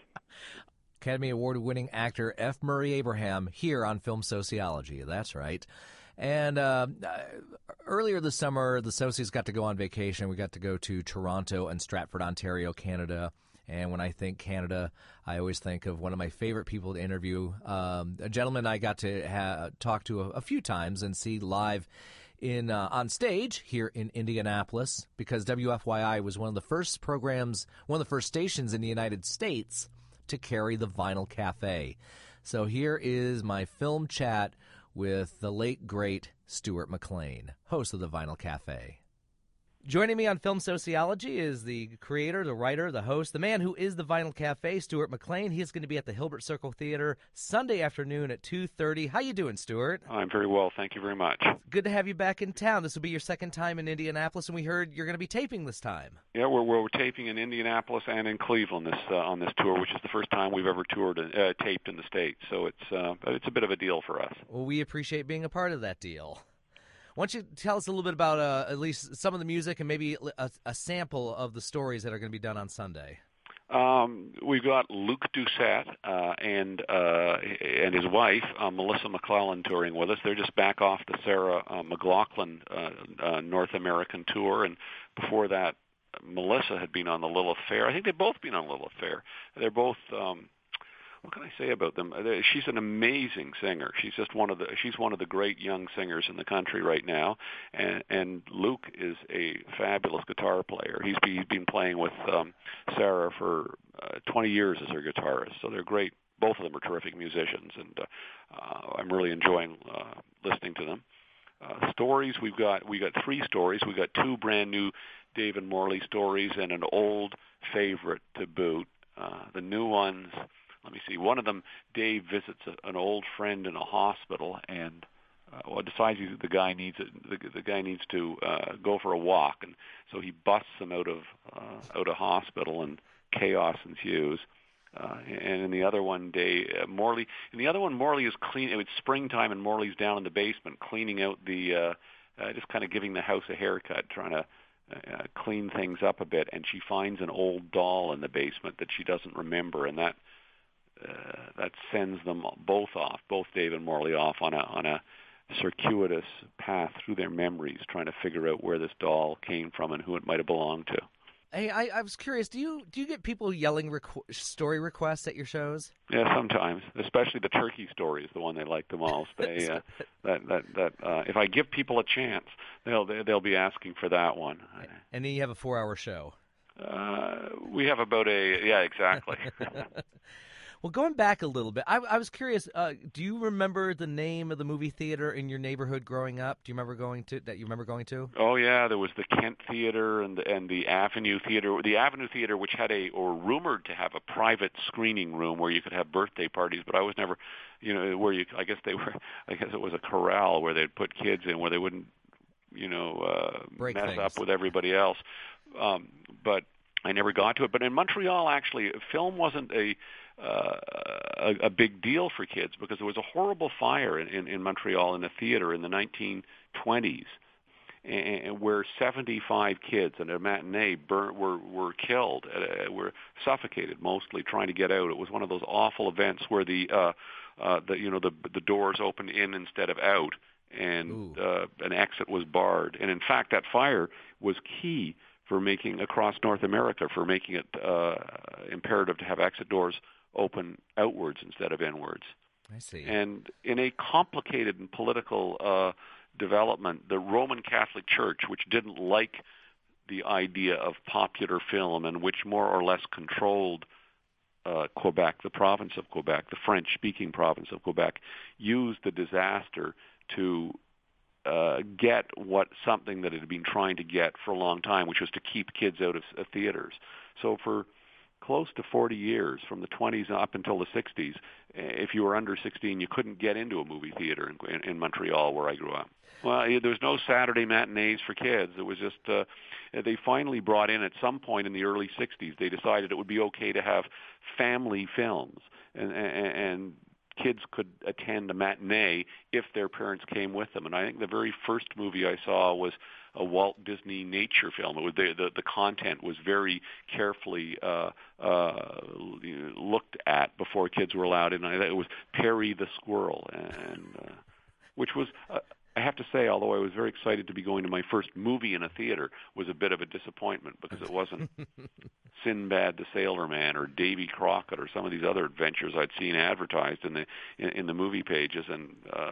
Academy Award-winning actor F. Murray Abraham here on Film Sociology. That's right. And uh, earlier this summer, the Socies got to go on vacation. We got to go to Toronto and Stratford, Ontario, Canada. And when I think Canada, I always think of one of my favorite people to interview, um, a gentleman I got to ha- talk to a, a few times and see live in uh, on stage here in Indianapolis, because W F Y I was one of the first programs, one of the first stations in the United States to carry the Vinyl Cafe. So here is my film chat with the late, great Stuart McLean, host of the Vinyl Cafe. Joining me on Film Sociology is the creator, the writer, the host, the man who is the Vinyl Cafe, Stuart McLean. He is going to be at the Hilbert Circle Theater Sunday afternoon at two thirty. How you doing, Stuart? I'm very well, thank you very much. Good to have you back in town. This will be your second time in Indianapolis, and we heard you're going to be taping this time. Yeah, we're we're taping in Indianapolis and in Cleveland this uh, on this tour, which is the first time we've ever toured uh, taped in the States. So it's uh, it's a bit of a deal for us. Well, we appreciate being a part of that deal. Why don't you tell us a little bit about uh, at least some of the music and maybe a, a sample of the stories that are going to be done on Sunday? Um, we've got Luc Doucet uh, and uh, and his wife, uh, Melissa McClellan, touring with us. They're just back off the Sarah uh, McLachlan uh, uh, North American tour, and before that, Melissa had been on the Little Affair. I think they've both been on Little Affair. They're both... Um, What can I say about them? She's an amazing singer. She's just one of the she's one of the great young singers in the country right now. And, and Luke is a fabulous guitar player. He's, he's been playing with um, Sarah for uh, twenty years as her guitarist. So they're great. Both of them are terrific musicians, and uh, uh, I'm really enjoying uh, listening to them. Uh, stories we've got we got three stories. We got two brand new David Morley stories and an old favorite to boot. Uh, the new ones. Let me see. One of them, Dave visits a, an old friend in a hospital, and uh, well, decides he, the guy needs a, the, the guy needs to uh, go for a walk, and so he busts him out of uh, out of hospital, and chaos ensues. Uh, and in the other one, Dave uh, Morley. In the other one, Morley is clean. It's springtime, and Morley's down in the basement cleaning out the, uh, uh, just kind of giving the house a haircut, trying to uh, clean things up a bit, and she finds an old doll in the basement that she doesn't remember, and that uh, that sends them both off, both Dave and Morley off on a on a circuitous path through their memories, trying to figure out where this doll came from and who it might have belonged to. Hey, I, I was curious. Do you do you get people yelling requ- story requests at your shows? Yeah, sometimes. Especially the turkey story is the one they like the most. They uh, that that that uh, if I give people a chance, they'll they'll be asking for that one. And then you have a four-hour show. Uh, we have about a yeah, exactly. Well, going back a little bit, I, I was curious. Uh, do you remember the name of the movie theater in your neighborhood growing up? Do you remember going to that? You remember going to? Oh yeah, there was the Kent Theater and the, and the Avenue Theater. The Avenue Theater, which had a or rumored to have a private screening room where you could have birthday parties, but I was never, you know, where you. I guess they were. I guess it was a corral where they'd put kids in where they wouldn't, you know, uh, Break mess things. up with everybody else. Um, but I never got to it. But in Montreal, actually, film wasn't a Uh, a, a big deal for kids because there was a horrible fire in, in, in Montreal in a theater in the nineteen twenties, and, where seventy-five kids in a matinee burn, were were killed, uh, were suffocated mostly trying to get out. It was one of those awful events where the uh, uh, the you know the the doors opened in instead of out, and uh, an exit was barred. And in fact, that fire was key for making across North America for making it uh, imperative to have exit doors open outwards instead of inwards. I see. And in a complicated and political uh, development, the Roman Catholic Church, which didn't like the idea of popular film and which more or less controlled uh, Quebec, the province of Quebec, the French-speaking province of Quebec, used the disaster to uh, get what something that it had been trying to get for a long time, which was to keep kids out of, of theaters. So for close to forty years, from the twenties up until the sixties, if you were under sixteen, you couldn't get into a movie theater in, in, in Montreal, where I grew up. Well, there was no Saturday matinees for kids. It was just, uh, they finally brought in at some point in the early sixties, they decided it would be okay to have family films, and, and, and kids could attend a matinee if their parents came with them. And I think the very first movie I saw was a Walt Disney nature film. It was the the, the content was very carefully uh, uh, looked at before kids were allowed in. It was Perry the Squirrel, and uh, which was. Uh, I have to say, although I was very excited to be going to my first movie in a theater, was a bit of a disappointment because it wasn't Sinbad the Sailor Man or Davy Crockett or some of these other adventures I'd seen advertised in the in, in the movie pages. And uh,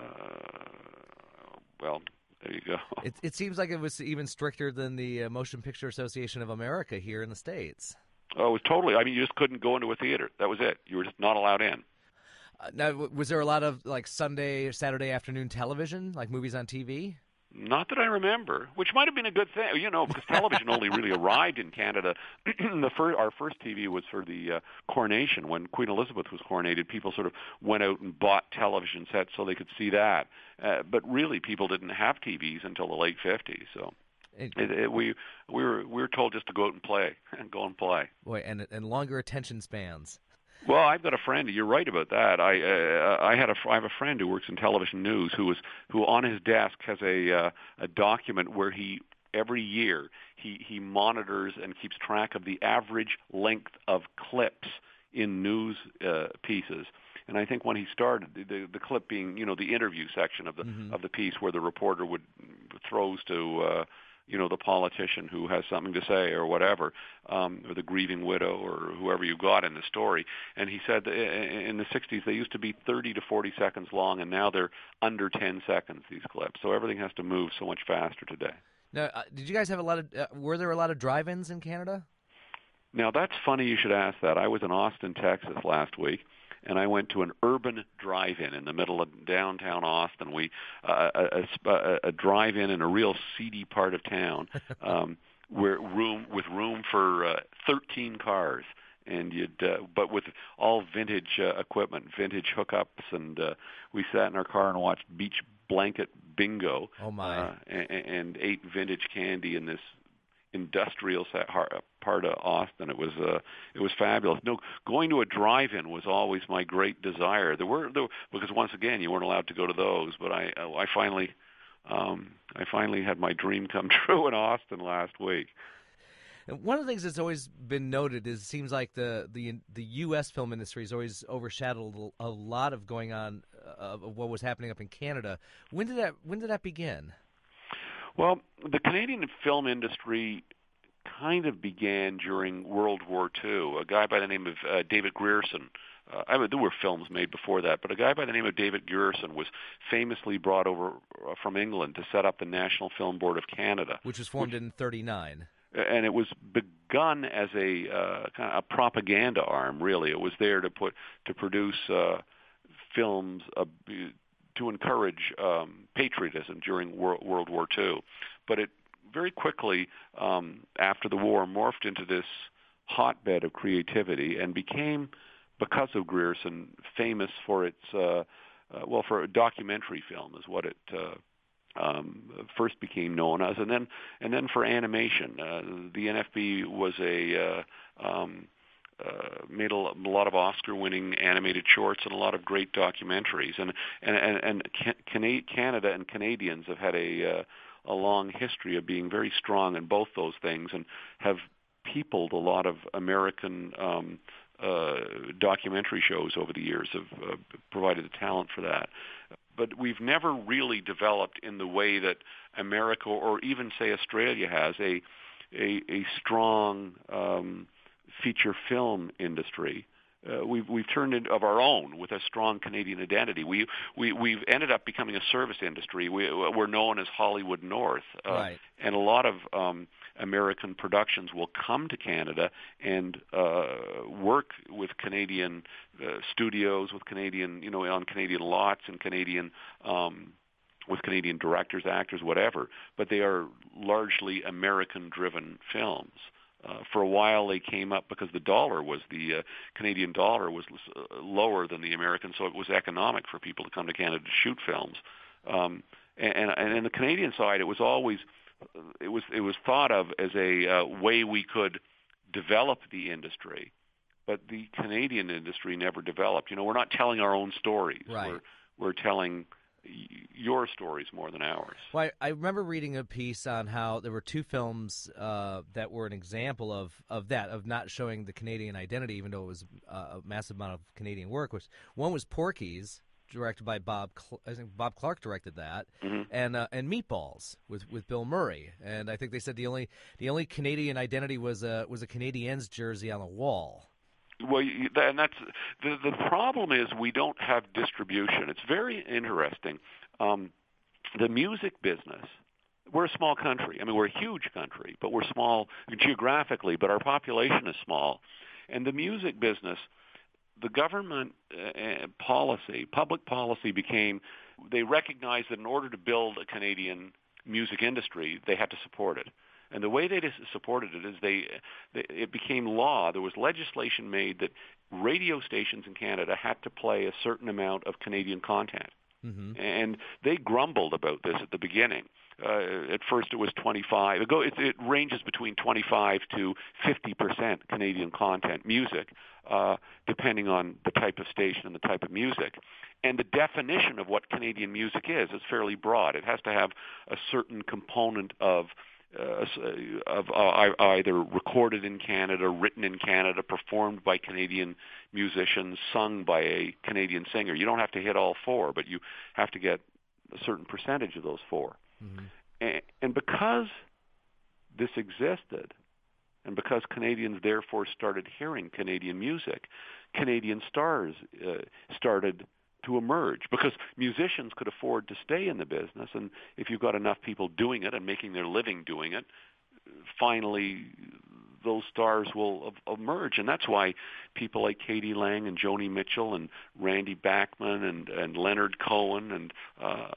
well, there you go. It, it seems like it was even stricter than the uh, Motion Picture Association of America here in the States. Oh, it was totally. I mean, you just couldn't go into a theater. That was it. You were just not allowed in. Uh, now, was there a lot of like Sunday or Saturday afternoon television, like movies on T V? Not that I remember, which might have been a good thing, you know, because television only really arrived in Canada. the first, our first T V was for the uh, coronation. When Queen Elizabeth was coronated, people sort of went out and bought television sets so they could see that. Uh, but really, people didn't have T Vs until the late fifties. So it, it, we we were we were told just to go out and play and go and play. Boy, and and longer attention spans. Well, I've got a friend. You're right about that. I uh, I had a I have a friend who works in television news who was who on his desk has a uh, a document where he every year he he monitors and keeps track of the average length of clips in news uh, pieces. And I think when he started, the the clip being you know the interview section of the mm-hmm. of the piece where the reporter would throws to. Uh, you know, the politician who has something to say or whatever, um, or the grieving widow or whoever you got in the story. And he said that in the sixties they used to be thirty to forty seconds long, and now they're under ten seconds, these clips. So everything has to move so much faster today. Now, uh, did you guys have a lot of, uh, were there a lot of drive-ins in Canada? Now, that's funny you should ask that. I was in Austin, Texas last week, and I went to an urban drive-in in the middle of downtown Austin. We uh, a, a, a drive-in in a real seedy part of town, um, where room with room for uh, thirteen cars, and you'd uh, but with all vintage uh, equipment, vintage hookups, and uh, we sat in our car and watched beach blanket bingo. Oh my! Uh, and, and ate vintage candy in this industrial part of Austin. It was uh, it was fabulous. No, going to a drive-in was always my great desire. There were, there were because once again you weren't allowed to go to those. But I I finally um, I finally had my dream come true in Austin last week. And one of the things that's always been noted is it seems like the the the U S film industry has always overshadowed a lot of going on uh, of what was happening up in Canada. When did that when did that begin? Well, the Canadian film industry kind of began during World War Two. A guy by the name of uh, David Grierson. Uh, I mean, there were films made before that, but a guy by the name of David Grierson was famously brought over from England to set up the National Film Board of Canada, which was formed which, in thirty-nine. And it was begun as a uh, kind of a propaganda arm. Really, it was there to put to produce uh, films uh, to encourage um, patriotism during World, World War Two. But it very quickly, um, after the war, morphed into this hotbed of creativity and became, because of Grierson, famous for its uh, uh, well, for a documentary film is what it. Uh, Um, first became known as, and then and then for animation. Uh, the N F B was a uh, um, uh, made a, a lot of Oscar-winning animated shorts and a lot of great documentaries. And and and, and Can- Canada and Canadians have had a uh, a long history of being very strong in both those things, and have peopled a lot of American um, uh, documentary shows over the years. Have uh, provided the talent for that. But we've never really developed in the way that America or even, say, Australia has a a, a strong um, feature film industry. Uh, we've we've turned it of our own with a strong Canadian identity. We we we've ended up becoming a service industry. We we're known as Hollywood North, uh, right. And a lot of um, American productions will come to Canada and uh, work with Canadian uh, studios, with Canadian you know on Canadian lots and Canadian. Um, with Canadian directors, actors, whatever, but they are largely American-driven films. Uh, for a while, they came up because the dollar was the uh, Canadian dollar was uh, lower than the American, so it was economic for people to come to Canada to shoot films. Um, and, and in the Canadian side, it was always it was it was thought of as a uh, way we could develop the industry, but the Canadian industry never developed. You know, we're not telling our own stories. Right. We're we're telling your stories more than ours. Well, I, I remember reading a piece on how there were two films uh, that were an example of, of that, of not showing the Canadian identity, even though it was uh, a massive amount of Canadian work. Which one was Porky's, directed by Bob. Cl- I think Bob Clark directed that, mm-hmm. and uh, and Meatballs with, with Bill Murray. And I think they said the only the only Canadian identity was a was a Canadiens jersey on a wall. Well, and that's the the problem is we don't have distribution. It's very interesting. Um, the music business. We're a small country. I mean, we're a huge country, but we're small geographically. But our population is small, and the music business, the government uh, policy, public policy became. They recognized that in order to build a Canadian music industry, they had to support it. And the way they supported it is they, they, it became law. There was legislation made that radio stations in Canada had to play a certain amount of Canadian content. Mm-hmm. And they grumbled about this at the beginning. Uh, at first it was twenty-five. It, go, it, it ranges between twenty-five to fifty percent Canadian content music, uh, depending on the type of station and the type of music. And the definition of what Canadian music is is fairly broad. It has to have a certain component of Uh, of uh, either recorded in Canada, written in Canada, performed by Canadian musicians, sung by a Canadian singer. You don't have to hit all four, but you have to get a certain percentage of those four. Mm-hmm. And, and because this existed, and because Canadians therefore started hearing Canadian music, Canadian stars uh, started to emerge, because musicians could afford to stay in the business, and if you've got enough people doing it and making their living doing it, finally those stars will emerge. And that's why people like Katie Lang and Joni Mitchell and Randy Bachman and, and Leonard Cohen and uh,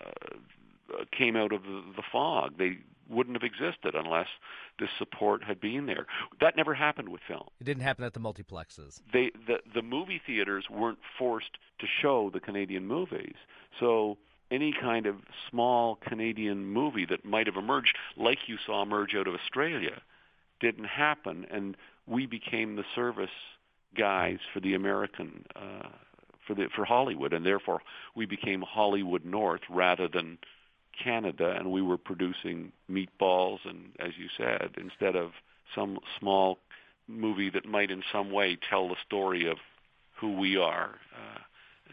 came out of the, the fog. They wouldn't have existed unless this support had been there. That never happened with film. It didn't happen at the multiplexes. They, the, the movie theaters weren't forced to show the Canadian movies. So any kind of small Canadian movie that might have emerged, like you saw emerge out of Australia, didn't happen, and we became the service guys for the American, uh, for the for Hollywood, and therefore we became Hollywood North rather than Canada, and we were producing Meatballs, and as you said, instead of some small movie that might in some way tell the story of who we are, uh,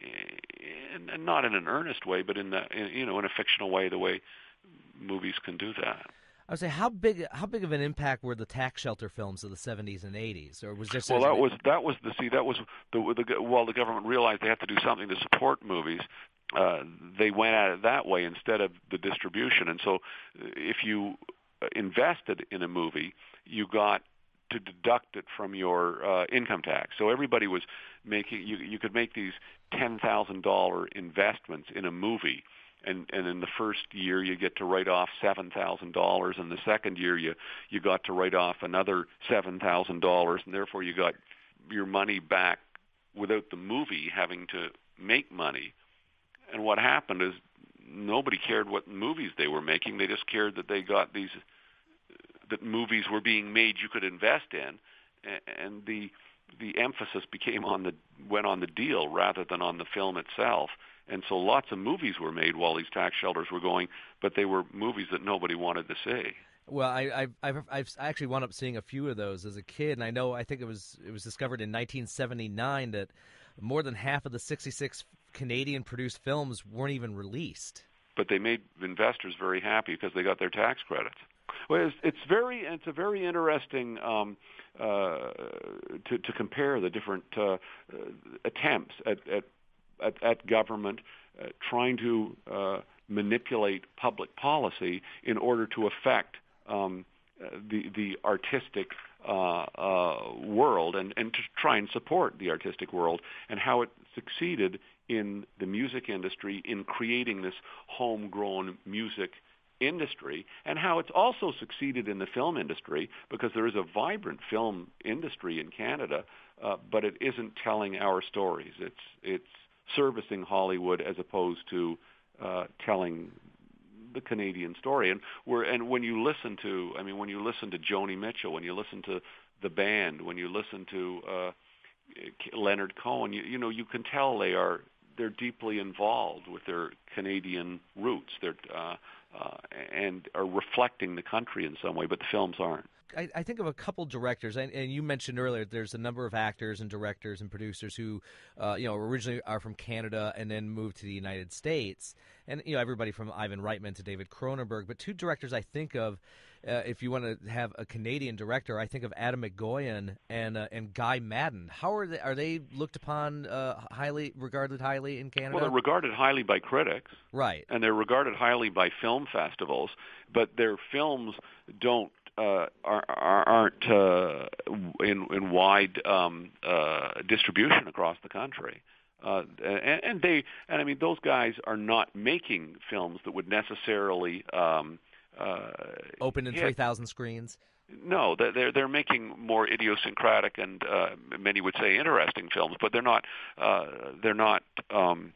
and, and not in an earnest way, but in the in, you know in a fictional way, the way movies can do that. I would say, how big how big of an impact were the tax shelter films of the seventies and eighties, or was just well that was that was the see that was the, the while the government realized they had to do something to support movies, uh, they went at it that way instead of the distribution. And so, if you invested in a movie, you got to deduct it from your uh, income tax. So everybody was making you you could make these ten thousand dollar investments in a movie. And, and in the first year, you get to write off seven thousand dollars, and the second year, you you got to write off another seven thousand dollars, and therefore you got your money back without the movie having to make money. And what happened is nobody cared what movies they were making; they just cared that they got these that movies were being made you could invest in, and the the emphasis became on the went on the deal rather than on the film itself. And so lots of movies were made while these tax shelters were going, but they were movies that nobody wanted to see. Well, I, I've, I've, I've actually wound up seeing a few of those as a kid, and I know I think it was it was discovered in nineteen seventy-nine that more than half of the sixty-six Canadian-produced films weren't even released. But they made investors very happy because they got their tax credits. Well, it's, it's very it's a very interesting um, uh, to to compare the different uh, attempts at, at At, at government uh, trying to uh, manipulate public policy in order to affect um, the the artistic uh, uh, world and, and to try and support the artistic world, and how it succeeded in the music industry in creating this homegrown music industry, and how it's also succeeded in the film industry, because there is a vibrant film industry in Canada, uh, but it isn't telling our stories. It's it's servicing Hollywood as opposed to uh, telling the Canadian story. And we're and when you listen to, I mean, when you listen to Joni Mitchell, when you listen to the band, when you listen to uh, Leonard Cohen, you, you know, you can tell they are they're deeply involved with their Canadian roots. They're uh, uh, and are reflecting the country in some way, but the films aren't. I, I think of a couple directors, and, and you mentioned earlier there's a number of actors and directors and producers who, uh, you know, originally are from Canada and then moved to the United States, and you know, everybody from Ivan Reitman to David Cronenberg. But two directors I think of, uh, if you want to have a Canadian director, I think of Adam McGoyan and uh, and Guy Maddin. How are they? Are they looked upon uh, highly, regarded highly in Canada? Well, they're regarded highly by critics, right? And they're regarded highly by film festivals, but their films don't. Uh, are, aren't uh, in, in wide um, uh, distribution across the country, uh, and, and they and I mean those guys are not making films that would necessarily um, uh, open in three thousand screens. No, they're they're making more idiosyncratic and uh, many would say interesting films, but they're not uh, they're not. Um,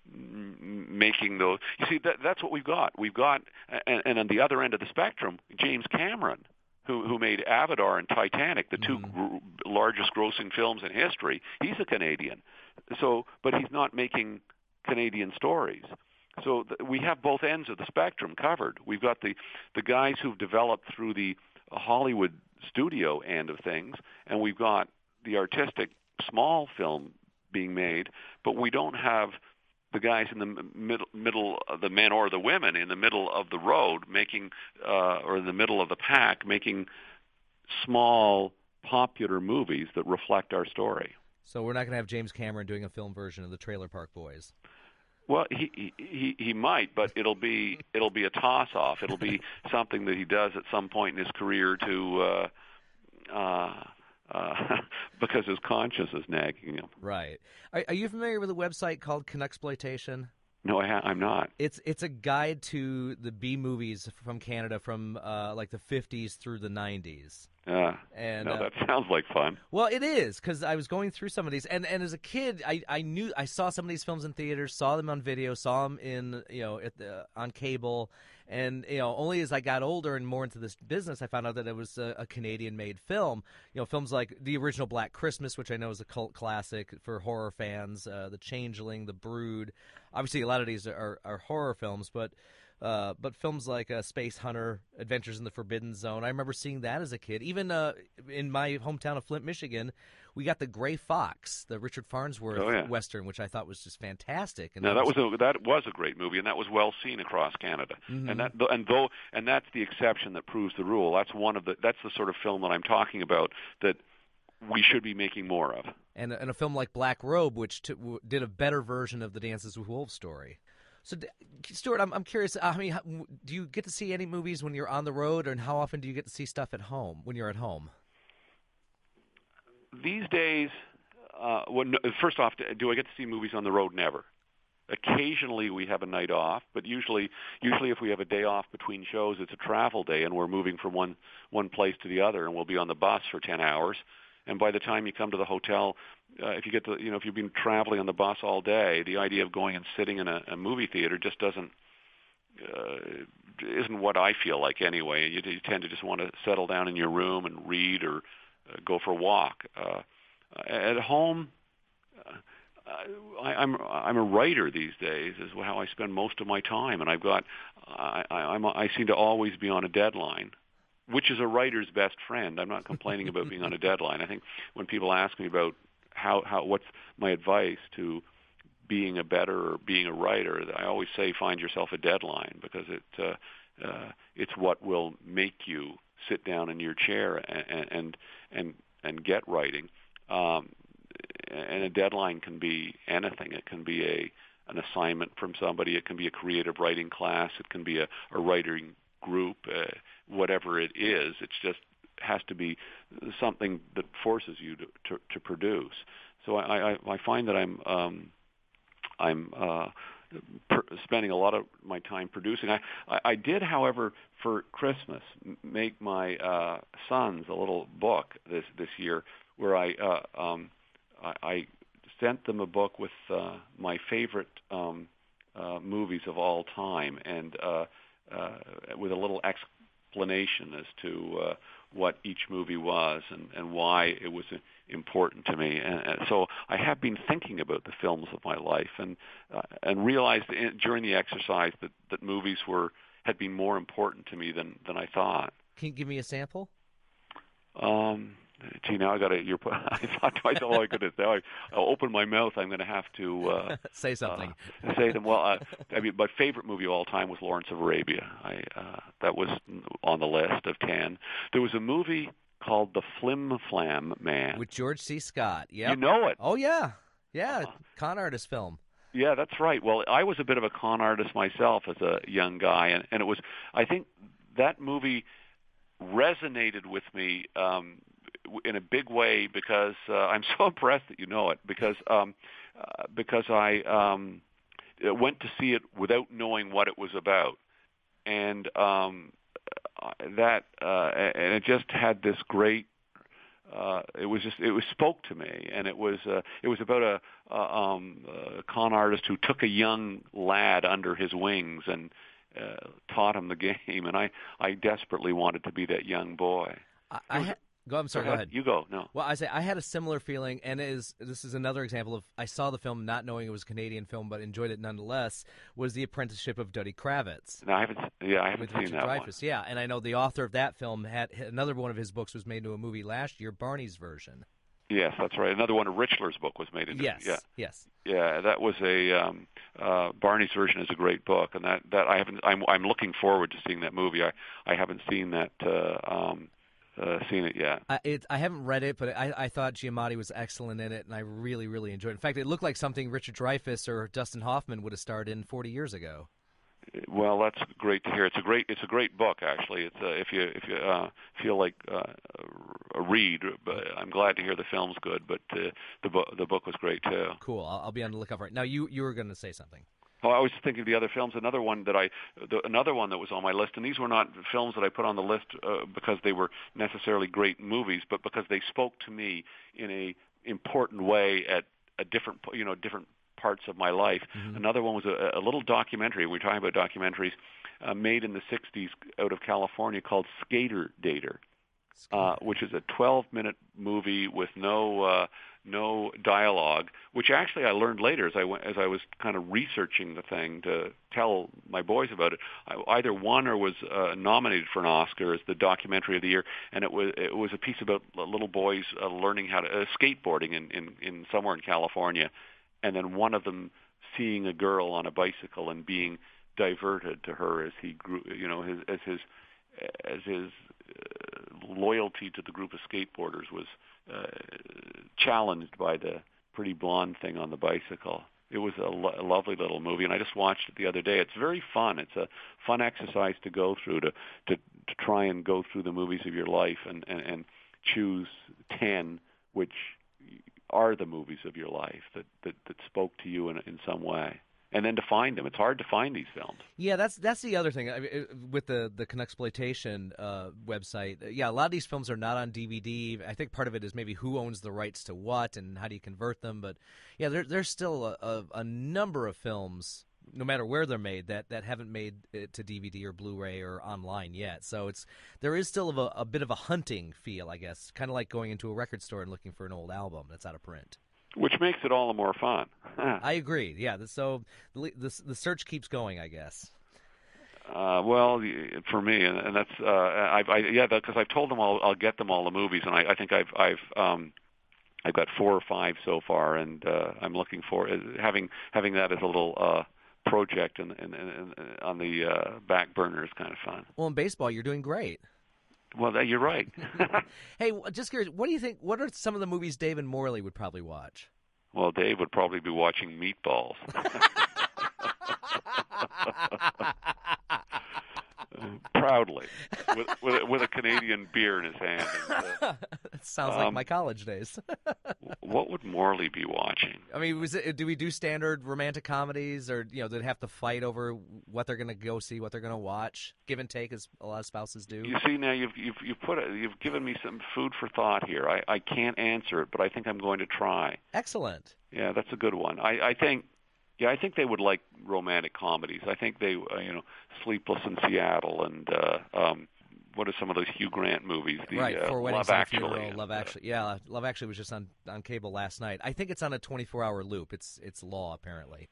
making those. You see, that, that's what we've got. We've got, and, and on the other end of the spectrum, James Cameron, who who made Avatar and Titanic, the two mm-hmm. gr- largest grossing films in history. He's a Canadian, so but he's not making Canadian stories. So th- we have both ends of the spectrum covered. We've got the the guys who've developed through the Hollywood studio end of things, and we've got the artistic small film being made, but we don't have the guys in the middle, middle, the men or the women in the middle of the road making, uh, or in the middle of the pack, making small, popular movies that reflect our story. So we're not going to have James Cameron doing a film version of the Trailer Park Boys. Well, he he he might, but it'll be it'll be a toss-off. It'll be something that he does at some point in his career to. Uh, uh, Uh, because his conscience is nagging him. Right. Are, are you familiar with a website called Canuxploitation? No, I ha- I'm not. It's it's a guide to the B movies from Canada from uh, like the fifties through the nineties. Uh, and no, uh, that sounds like fun. Well, it is, because I was going through some of these, and, and as a kid, I, I knew I saw some of these films in theaters, saw them on video, saw them in you know at the, on cable, and you know only as I got older and more into this business, I found out that it was a, a Canadian-made film. You know, films like the original Black Christmas, which I know is a cult classic for horror fans, uh, The Changeling, The Brood. Obviously, a lot of these are, are horror films, but Uh, but films like uh, Space Hunter, Adventures in the Forbidden Zone, I remember seeing that as a kid. Even uh, in my hometown of Flint, Michigan, we got The Gray Fox, the Richard Farnsworth oh, yeah. Western, which I thought was just fantastic. And now that was a, that was a great movie, and that was well seen across Canada. Mm-hmm. And that and though and that's the exception that proves the rule. That's one of the that's the sort of film that I'm talking about that we should be making more of. And, and a film like Black Robe, which t- w- did a better version of the Dances with Wolves story. So, Stuart, I'm I'm curious. I mean, how, do you get to see any movies when you're on the road, and how often do you get to see stuff at home when you're at home? These days, uh, when, first off, do I get to see movies on the road? Never. Occasionally, we have a night off, but usually, usually if we have a day off between shows, it's a travel day, and we're moving from one one place to the other, and we'll be on the bus for ten hours. And by the time you come to the hotel, uh, if you get to, you know, if you've been traveling on the bus all day, the idea of going and sitting in a, a movie theater just doesn't, uh, isn't what I feel like anyway. You, you tend to just want to settle down in your room and read or uh, go for a walk. Uh, at home, uh, I, I'm I'm a writer these days. Is how I spend most of my time, and I've got I, I, I'm I seem to always be on a deadline, which is a writer's best friend. I'm not complaining about being on a deadline. I think when people ask me about how, how what's my advice to being a better or being a writer, I always say find yourself a deadline, because it uh, uh, it's what will make you sit down in your chair and and and, and get writing. Um, and a deadline can be anything. It can be a an assignment from somebody. It can be a creative writing class. It can be a, a writing group. Uh, whatever it is, it just has to be something that forces you to, to, to produce. So I, I, I find that I'm um, I'm uh, per, spending a lot of my time producing. I, I, I did, however, for Christmas, make my uh, sons a little book this this year where I uh, um, I, I sent them a book with uh, my favorite um, uh, movies of all time, and uh, uh, with a little explanation as to uh, what each movie was and, and why it was important to me. And, and so I have been thinking about the films of my life, and uh, and realized in, during the exercise that, that movies were had been more important to me than, than I thought. Can you give me a sample? Um, gee, now I got to. You're. I thought to myself, oh, I could have. Now I, I'll open my mouth. I'm going to have to uh, say something. Uh, say them. Well, uh, I mean, my favorite movie of all time was Lawrence of Arabia. I uh, that was on the list of ten. There was a movie called The Flim Flam Man with George C. Scott. Yeah, you know it. Oh yeah, yeah, con artist film. Yeah, that's right. Well, I was a bit of a con artist myself as a young guy, and, and it was. I think that movie resonated with me um, in a big way because uh, I'm so impressed that you know it. Because um, uh, because I um, went to see it without knowing what it was about, and um, that uh, and it just had this great. Uh, it was just it was spoke to me, and it was uh, it was about a, a, um, a con artist who took a young lad under his wings and uh, taught him the game, and I, I desperately wanted to be that young boy. I, I ha- go. I'm sorry. Go ahead. You go. No. Well, I say I had a similar feeling, and it is this is another example of I saw the film not knowing it was a Canadian film, but enjoyed it nonetheless. Was The Apprenticeship of Duddy Kravitz? No, I haven't. Yeah, I haven't with seen Richard that Dreyfuss. one. Yeah, and I know the author of that film had another one of his books was made into a movie last year, Barney's version. Yes, that's right. Another one of Richler's book was made into. Yes. Yeah. Yes. Yeah, that was a um, uh, Barney's version is a great book, and that, that I haven't. I'm I'm looking forward to seeing that movie. I I haven't seen that. Uh, um, Uh, seen it yet. I, it, I haven't read it, but I, I thought Giamatti was excellent in it, and I really, really enjoyed it. In fact, it looked like something Richard Dreyfuss or Dustin Hoffman would have starred in forty years ago. Well, that's great to hear. It's a great, it's a great book, actually. It's uh, if you if you uh, feel like uh, a read, but I'm glad to hear the film's good. But uh, the book, the book was great too. Cool. I'll, I'll be on the lookout for it. Now, you you were going to say something. Oh, I was thinking of the other films. Another one that I, the, another one that was on my list, and these were not films that I put on the list uh, because they were necessarily great movies, but because they spoke to me in a important way at a different, you know, different parts of my life. Mm-hmm. Another one was a, a little documentary. We were talking about documentaries uh, made in the sixties out of California called Skater Dater. Uh, which is a twelve-minute movie with no uh, no dialogue, which actually I learned later as I went, as I was kind of researching the thing to tell my boys about it. I either won or was uh, nominated for an Oscar as the documentary of the year, and it was it was a piece about little boys uh, learning how to uh, skateboarding in, in in somewhere in California, and then one of them seeing a girl on a bicycle and being diverted to her as he grew, you know, his as his as his uh, loyalty to the group of skateboarders was uh, challenged by the pretty blonde thing on the bicycle. It was a, lo- a lovely little movie, and I just watched it the other day. It's very fun. It's a fun exercise to go through, to to, to try and go through the movies of your life and, and, and choose ten which are the movies of your life that, that, that spoke to you in, in some way. And then to find them. It's hard to find these films. Yeah, that's that's the other thing. I mean, with the, the Canucksploitation uh, website, yeah, a lot of these films are not on D V D. I think part of it is maybe who owns the rights to what and how do you convert them. But, yeah, there, there's still a, a, a number of films, no matter where they're made, that, that haven't made it to D V D or Blu-ray or online yet. So it's there is still a, a bit of a hunting feel, I guess, kind of like going into a record store and looking for an old album that's out of print. Which makes it all the more fun. I agree. Yeah, so the, the the search keeps going, I guess. Uh, well, for me, and, and that's uh, I, I yeah, because I've told them I'll, I'll get them all the movies, and I, I think I've I've um, I've got four or five so far, and uh, I'm looking for having having that as a little uh, project and, and, and on the uh, back burner is kind of fun. Well, in baseball, you're doing great. Well, you're right. Hey, just curious, what do you think? What are some of the movies Dave and Morley would probably watch? Well, Dave would probably be watching Meatballs. Proudly, with, with, with a Canadian beer in his hand. And, uh, that sounds um, like my college days. What would Morley be watching? I mean, was it, do we do standard romantic comedies, or you know, do they have to fight over what they're going to go see, what they're going to watch, give and take, as a lot of spouses do? You see, now you've you've you've put a, you've given me some food for thought here. I, I can't answer it, but I think I'm going to try. Excellent. Yeah, that's a good one. I, I think. Yeah, I think they would like romantic comedies. I think they, uh, you know, Sleepless in Seattle, and uh, um, what are some of those Hugh Grant movies? The, right, uh, For Weddings Love and Actually. Funeral, and, Love Actually. Yeah, Love Actually was just on, on cable last night. I think it's on a twenty-four hour loop. It's it's law, apparently.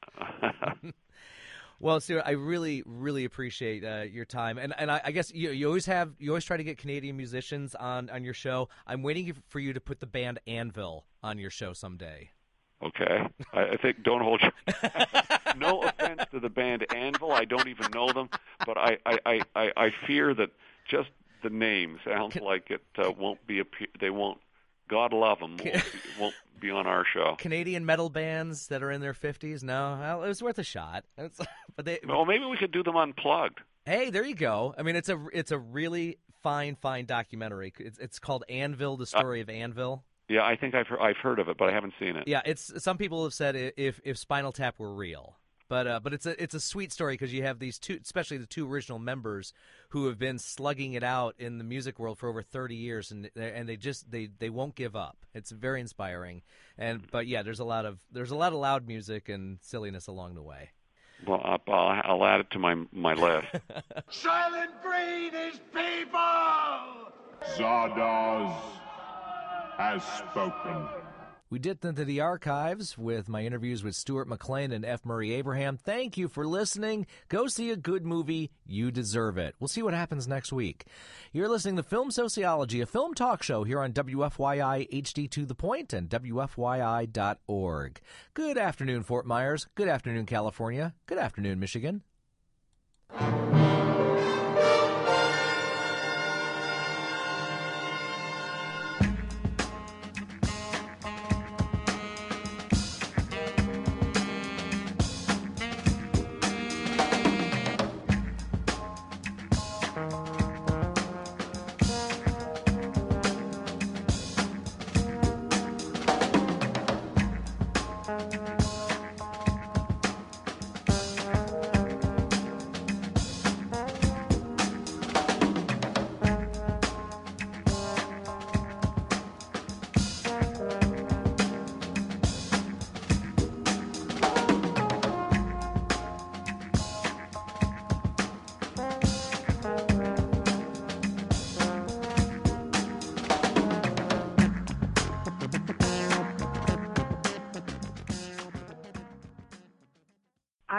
Well, Stuart, I really, really appreciate uh, your time, and and I, I guess you you always have you always try to get Canadian musicians on, on your show. I'm waiting for you to put the band Anvil on your show someday. Okay, I, I think don't hold your... No offense to the band Anvil, I don't even know them, but I I, I, I, I fear that just the name sounds Can... like it uh, won't be. They won't. God love them. Won't be, won't be on our show. Canadian metal bands that are in their fifties. No, well, it was worth a shot. It's, but they. Well, maybe we could do them unplugged. Hey, there you go. I mean, it's a it's a really fine fine documentary. It's it's called Anvil: The Story uh, of Anvil. Yeah, I think I've heard, I've heard of it, but I haven't seen it. Yeah, it's some people have said if if Spinal Tap were real, but uh, but it's a it's a sweet story because you have these two, especially the two original members, who have been slugging it out in the music world for over thirty years, and and they just they, they won't give up. It's very inspiring, and but yeah, there's a lot of there's a lot of loud music and silliness along the way. Well, I'll, I'll add it to my my list. Silent Breed is people! Zardoz has spoken. We dipped into the archives with my interviews with Stuart McLean and F. Murray Abraham. Thank you for listening. Go see a good movie. You deserve it. We'll see what happens next week. You're listening to Film Sociology, a film talk show here on W F Y I H D to the Point and W F Y I dot org. Good afternoon, Fort Myers. Good afternoon, California. Good afternoon, Michigan.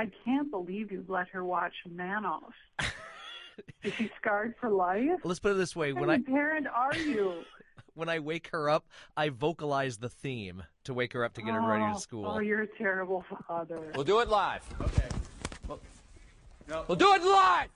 I can't believe you'd let her watch Manoff. Is she scarred for life? Let's put it this way: what when kind I of parent are you? when I wake her up, I vocalize the theme to wake her up to get her ready to school. Oh, you're a terrible father. We'll do it live. Okay. We'll, no. we'll do it live.